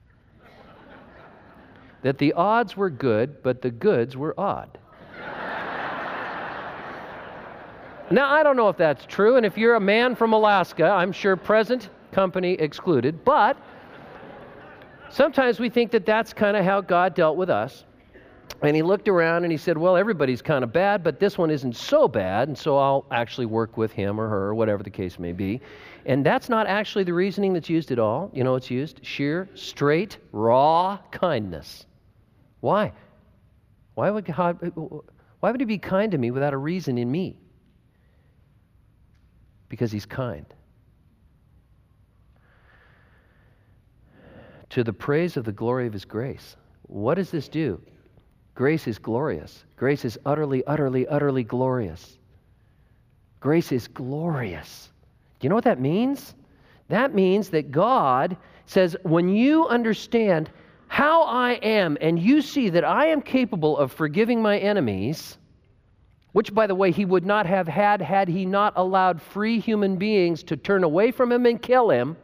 that the odds were good, but the goods were odd. Now, I don't know if that's true, and if you're a man from Alaska, I'm sure present company excluded, but sometimes we think that that's kind of how God dealt with us. And he looked around and he said, well, everybody's kind of bad, but this one isn't so bad, and so I'll actually work with him or her, or whatever the case may be. And that's not actually the reasoning that's used at all. You know, it's used sheer, straight, raw kindness. Why? Why would God, why would he be kind to me without a reason in me? Because he's kind. To the praise of the glory of his grace. What does this do? Grace is glorious. Grace is utterly, utterly, utterly glorious. Grace is glorious. Do you know what that means? That means that God says, when you understand how I am and you see that I am capable of forgiving my enemies, which, by the way, he would not have had had he not allowed free human beings to turn away from him and kill him,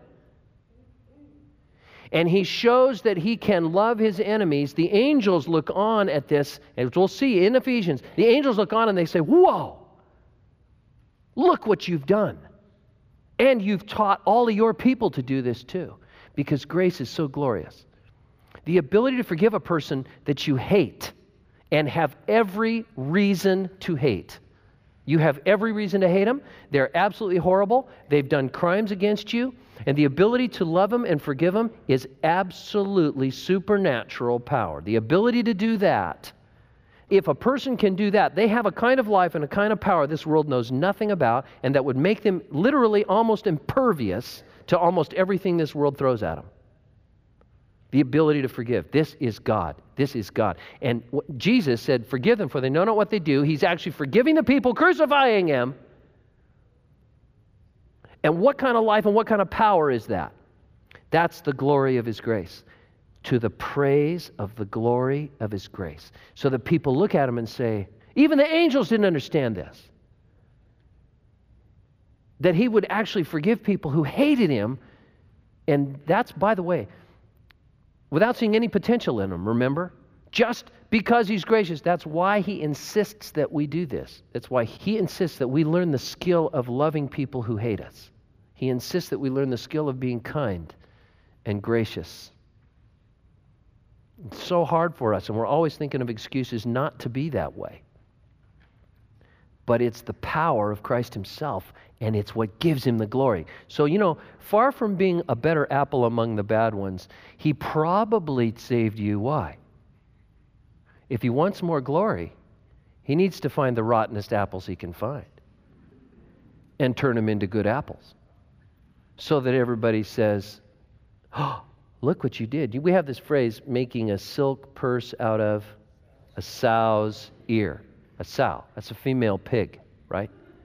and he shows that he can love his enemies. The angels look on at this, as we'll see in Ephesians. The angels look on and they say, whoa, look what you've done. And you've taught all of your people to do this too, because grace is so glorious. The ability to forgive a person that you hate and have every reason to hate. You have every reason to hate them. They're absolutely horrible. They've done crimes against you. And the ability to love them and forgive them is absolutely supernatural power. The ability to do that. if a person can do that, they have a kind of life and a kind of power this world knows nothing about, and that would make them literally almost impervious to almost everything this world throws at them. The ability to forgive. This is God. This is God. And Jesus said, forgive them, for they know not what they do. He's actually forgiving the people, crucifying him. And what kind of life and what kind of power is that? That's the glory of his grace. To the praise of the glory of his grace. So that people look at him and say, even the angels didn't understand this. That he would actually forgive people who hated him. And that's, by the way, without seeing any potential in them, remember? Just because he's gracious. That's why he insists that we do this. That's why he insists that we learn the skill of loving people who hate us. He insists that we learn the skill of being kind and gracious. It's so hard for us, and we're always thinking of excuses not to be that way. But it's the power of Christ himself, and it's what gives him the glory. So, you know, far from being a better apple among the bad ones, he probably saved you. Why? If he wants more glory, he needs to find the rottenest apples he can find and turn them into good apples so that everybody says, oh, look what you did. We have this phrase, making a silk purse out of a sow's ear. A sow, that's a female pig, right?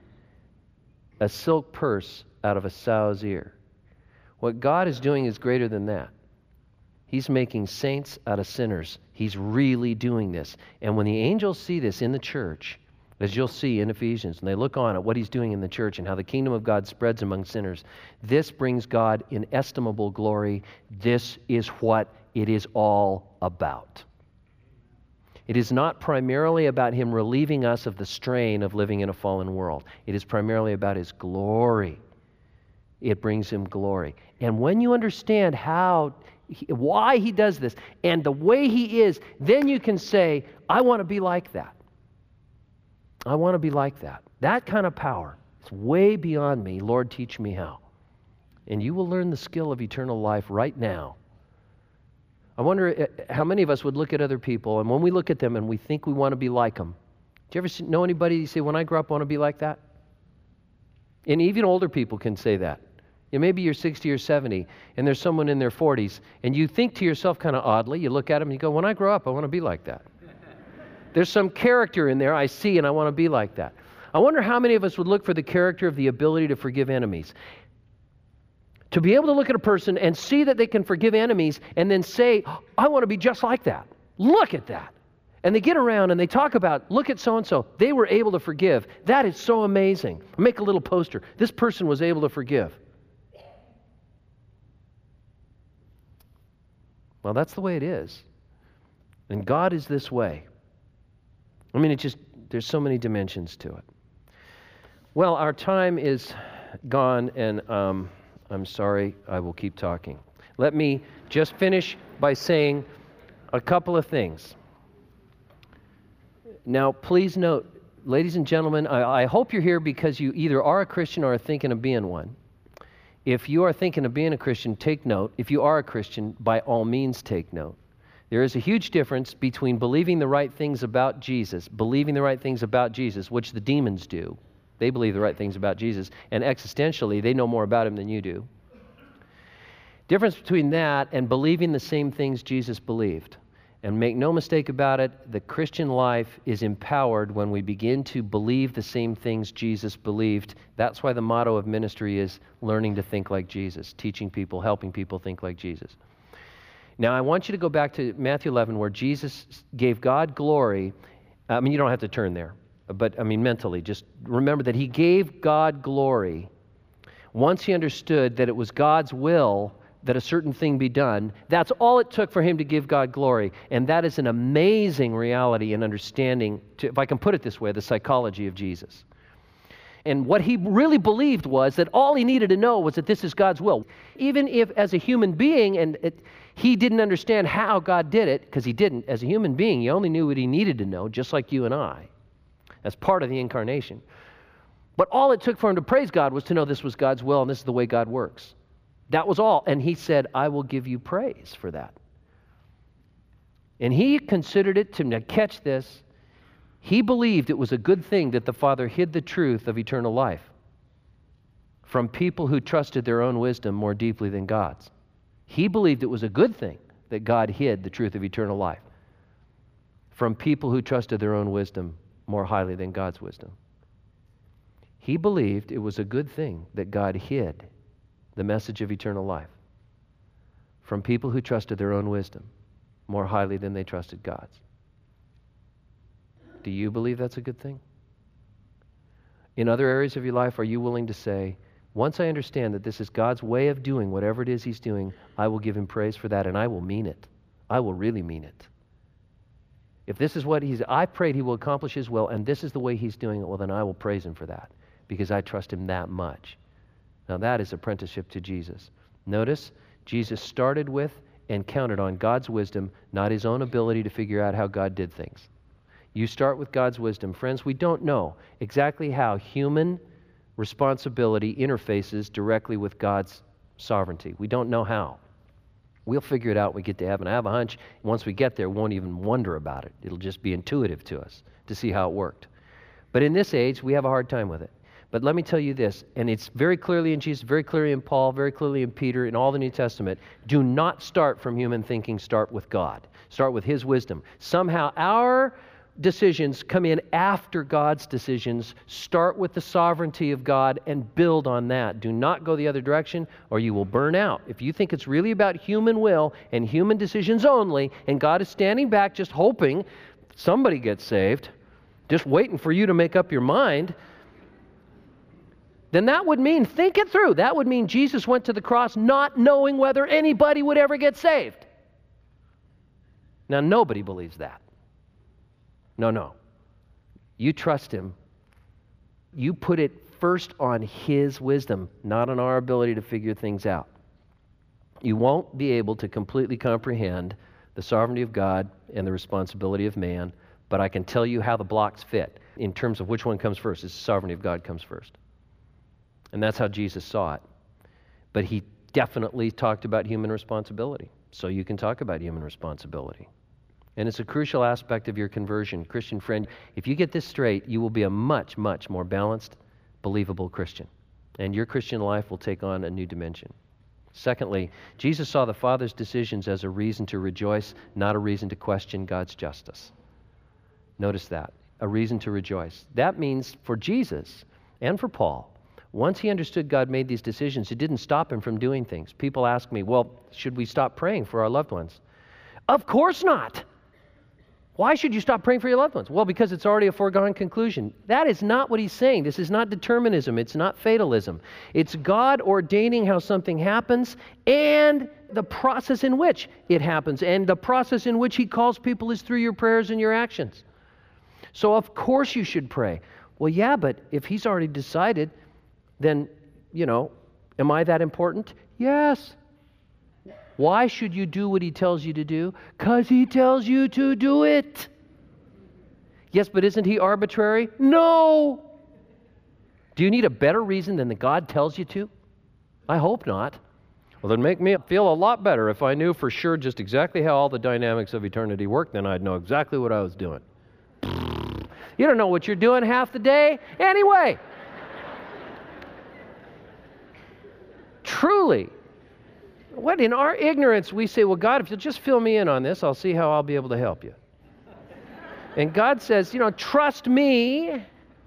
A silk purse out of a sow's ear. What God is doing is greater than that. He's making saints out of sinners. He's really doing this. And when the angels see this in the church, as you'll see in Ephesians, and they look on at what he's doing in the church and how the kingdom of God spreads among sinners, this brings God inestimable glory. This is what it is all about. It is not primarily about him relieving us of the strain of living in a fallen world. It is primarily about his glory. It brings him glory. And when you understand how, why he does this and the way he is, then you can say, I want to be like that. I want to be like that. That kind of power is way beyond me. Lord, teach me how. And you will learn the skill of eternal life right now. I wonder how many of us would look at other people, and when we look at them and we think we want to be like them. Do you ever know anybody you say, when I grow up, I want to be like that? And even older people can say that. And maybe you're sixty or seventy, and there's someone in their forties, and you think to yourself kind of oddly, you look at them and you go, when I grow up, I want to be like that. There's some character in there I see, and I want to be like that. I wonder how many of us would look for the character of the ability to forgive enemies. To be able to look at a person and see that they can forgive enemies and then say, I want to be just like that. Look at that. And they get around and they talk about, look at so-and-so. They were able to forgive. That is so amazing. Make a little poster. This person was able to forgive. Well, that's the way it is. And God is this way. I mean, it just, there's so many dimensions to it. Well, our time is gone, and um, I'm sorry, I will keep talking. Let me just finish by saying a couple of things. Now, please note, ladies and gentlemen, I, I hope you're here because you either are a Christian or are thinking of being one. If you are thinking of being a Christian, take note. If you are a Christian, by all means take note. There is a huge difference between believing the right things about Jesus, believing the right things about Jesus, which the demons do. They believe the right things about Jesus, and existentially, they know more about him than you do. Difference between that and believing the same things Jesus believed. And make no mistake about it, the Christian life is empowered when we begin to believe the same things Jesus believed. That's why the motto of ministry is learning to think like Jesus, teaching people, helping people think like Jesus. Now, I want you to go back to Matthew eleven, where Jesus gave God glory. I mean, you don't have to turn there. But, I mean, mentally, just remember that he gave God glory once he understood that it was God's will that a certain thing be done. That's all it took for him to give God glory. And that is an amazing reality and understanding, to, if I can put it this way, the psychology of Jesus. And what he really believed was that all he needed to know was that this is God's will. Even if, as a human being, and it, he didn't understand how God did it, because he didn't. As a human being, he only knew what he needed to know, just like you and I. As part of the incarnation. But all it took for him to praise God was to know this was God's will and this is the way God works. That was all. And he said, I will give you praise for that. And he considered it to, now catch this, He believed it was a good thing that the Father hid the truth of eternal life from people who trusted their own wisdom more deeply than God's. He believed it was a good thing that God hid the truth of eternal life from people who trusted their own wisdom more highly than God's wisdom. He believed it was a good thing that God hid the message of eternal life from people who trusted their own wisdom more highly than they trusted God's. Do you believe that's a good thing? In other areas of your life, are you willing to say, once I understand that this is God's way of doing whatever it is He's doing, I will give Him praise for that, and I will mean it. I will really mean it. If this is what He's, I prayed He will accomplish His will, and this is the way He's doing it, well, then I will praise Him for that, because I trust Him that much. Now that is apprenticeship to Jesus. Notice, Jesus started with and counted on God's wisdom, not His own ability to figure out how God did things. You start with God's wisdom. Friends, we don't know exactly how human responsibility interfaces directly with God's sovereignty. We don't know how. We'll figure it out when we get to heaven. I have a hunch once we get there, we won't even wonder about it. It'll just be intuitive to us to see how it worked. But in this age, we have a hard time with it. But let me tell you this, and it's very clearly in Jesus, very clearly in Paul, very clearly in Peter, in all the New Testament. Do not start from human thinking, start with God. Start with His wisdom. Somehow our decisions come in after God's decisions. Start with the sovereignty of God and build on that. Do not go the other direction or you will burn out. If you think it's really about human will and human decisions only, and God is standing back just hoping somebody gets saved, just waiting for you to make up your mind, then that would mean, think it through, that would mean Jesus went to the cross not knowing whether anybody would ever get saved. Now, nobody believes that. No, no. You trust Him. You put it first on His wisdom, not on our ability to figure things out. You won't be able to completely comprehend the sovereignty of God and the responsibility of man, but I can tell you how the blocks fit in terms of which one comes first. It's the sovereignty of God comes first. And that's how Jesus saw it. But He definitely talked about human responsibility. So you can talk about human responsibility. And it's a crucial aspect of your conversion. Christian friend, if you get this straight, you will be a much, much more balanced, believable Christian. And your Christian life will take on a new dimension. Secondly, Jesus saw the Father's decisions as a reason to rejoice, not a reason to question God's justice. Notice that, a reason to rejoice. That means for Jesus and for Paul, once he understood God made these decisions, it didn't stop him from doing things. People ask me, well, should we stop praying for our loved ones? Of course not. Why should you stop praying for your loved ones? Well, because it's already a foregone conclusion. That is not what he's saying. This is not determinism. It's not fatalism. It's God ordaining how something happens and the process in which it happens. And the process in which He calls people is through your prayers and your actions. So of course you should pray. Well, yeah, but if He's already decided, then, you know, am I that important? Yes. Why should you do what He tells you to do? Because He tells you to do it. Yes, but isn't He arbitrary? No. Do you need a better reason than that God tells you to? I hope not. Well, it'd make me feel a lot better if I knew for sure just exactly how all the dynamics of eternity work. Then I'd know exactly what I was doing. You don't know what you're doing half the day anyway. Truly. What in our ignorance we say, well, God, if you'll just fill me in on this, I'll see how I'll be able to help you. And God says, you know, trust me.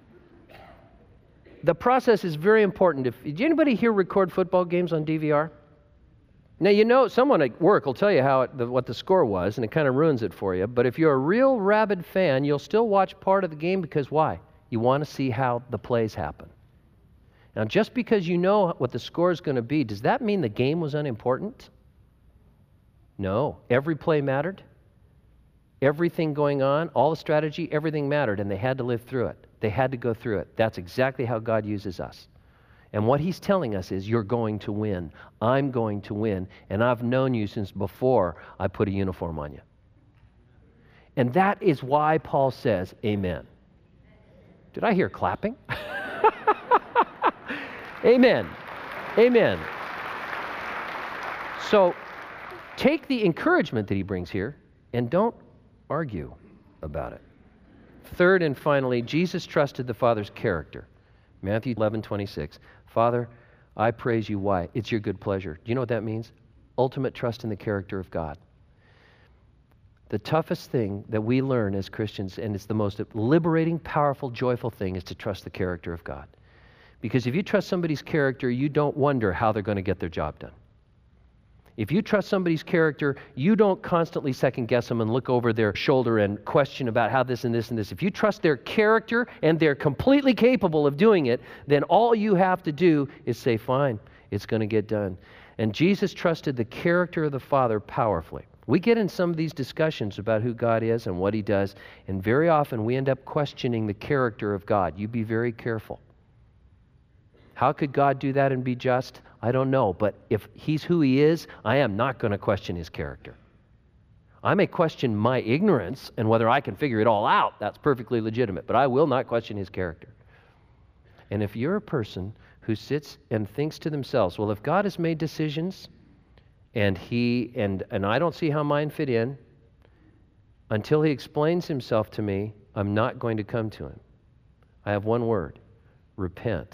The process is very important. If, did anybody here record football games on D V R? Now, you know, someone at work will tell you how it, the, what the score was, and it kind of ruins it for you. But if you're a real rabid fan, you'll still watch part of the game because why? You want to see how the plays happen. Now, just because you know what the score is going to be, does that mean the game was unimportant? No. Every play mattered. Everything going on, all the strategy, everything mattered, and they had to live through it. They had to go through it. That's exactly how God uses us. And what He's telling us is, you're going to win. I'm going to win. And I've known you since before I put a uniform on you. And that is why Paul says, amen. Did I hear clapping? Amen. Amen. So take the encouragement that he brings here and don't argue about it. Third and finally, Jesus trusted the Father's character. Matthew eleven twenty-six. Father, I praise you. Why? It's your good pleasure. Do you know what that means? Ultimate trust in the character of God. The toughest thing that we learn as Christians, and it's the most liberating, powerful, joyful thing, is to trust the character of God. Because if you trust somebody's character, you don't wonder how they're going to get their job done. If you trust somebody's character, you don't constantly second guess them and look over their shoulder and question about how this and this and this. If you trust their character and they're completely capable of doing it, then all you have to do is say, fine, it's going to get done. And Jesus trusted the character of the Father powerfully. We get in some of these discussions about who God is and what He does, and very often we end up questioning the character of God. You be very careful. How could God do that and be just? I don't know, but if He's who He is, I am not going to question His character. I may question my ignorance and whether I can figure it all out. That's perfectly legitimate, but I will not question His character. And if you're a person who sits and thinks to themselves, well, if God has made decisions and He, and, and I don't see how mine fit in, until He explains Himself to me, I'm not going to come to Him. I have one word: repent.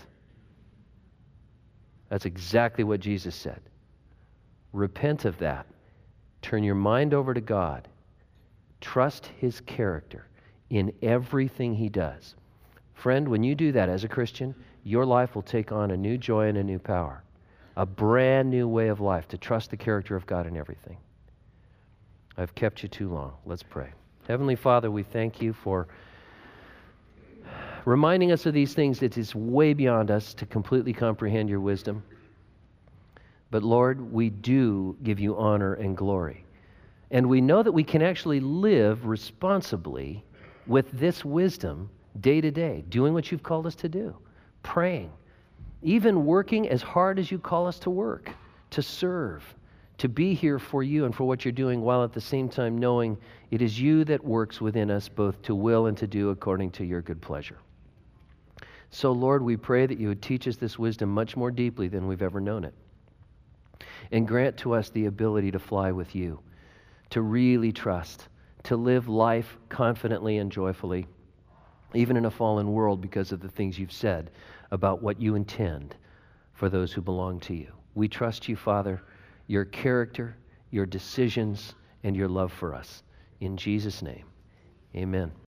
That's exactly what Jesus said. Repent of that. Turn your mind over to God. Trust His character in everything He does. Friend, when you do that as a Christian, your life will take on a new joy and a new power. A brand new way of life, to trust the character of God in everything. I've kept you too long. Let's pray. Heavenly Father, we thank you for reminding us of these things that is way beyond us to completely comprehend your wisdom. But Lord, we do give you honor and glory. And we know that we can actually live responsibly with this wisdom day to day, doing what you've called us to do, praying, even working as hard as you call us to work, to serve, to be here for you and for what you're doing, while at the same time knowing it is you that works within us both to will and to do according to your good pleasure. So, Lord, we pray that you would teach us this wisdom much more deeply than we've ever known it. And grant to us the ability to fly with you, to really trust, to live life confidently and joyfully, even in a fallen world, because of the things you've said about what you intend for those who belong to you. We trust you, Father, your character, your decisions, and your love for us. In Jesus' name, amen.